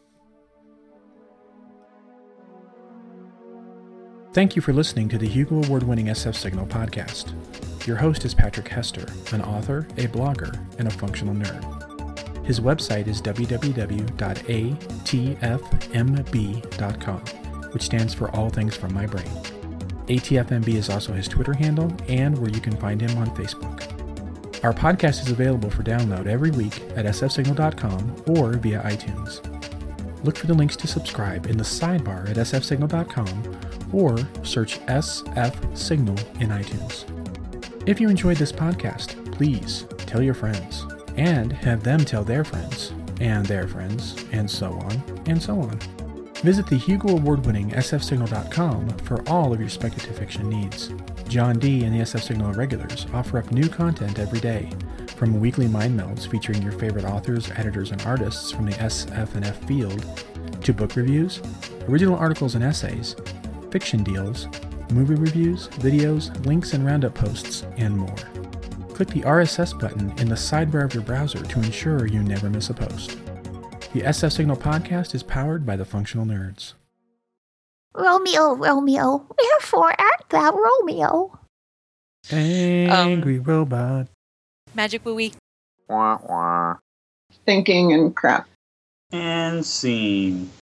Thank you for listening to the Hugo Award-winning S F Signal podcast. Your host is Patrick Hester, an author, a blogger, and a functional nerd. His website is w w w dot a t f m b dot com, which stands for All Things From My Brain. A T F M B is also his Twitter handle and where you can find him on Facebook. Our podcast is available for download every week at s f signal dot com or via iTunes. Look for the links to subscribe in the sidebar at s f signal dot com or search S F Signal in iTunes. If you enjoyed this podcast, please tell your friends and have them tell their friends and their friends and so on and so on. Visit the Hugo Award-winning s f signal dot com for all of your speculative fiction needs. John D. and the S F Signal Regulars offer up new content every day, from weekly mind melds featuring your favorite authors, editors, and artists from the S F and F field, to book reviews, original articles and essays, fiction deals, movie reviews, videos, links and roundup posts, and more. Click the R S S button in the sidebar of your browser to ensure you never miss a post. The S F Signal podcast is powered by the Functional Nerds. Romeo, Romeo, wherefore art thou Romeo? Angry um, robot. Magic Buoy. Thinking and crap. And scene.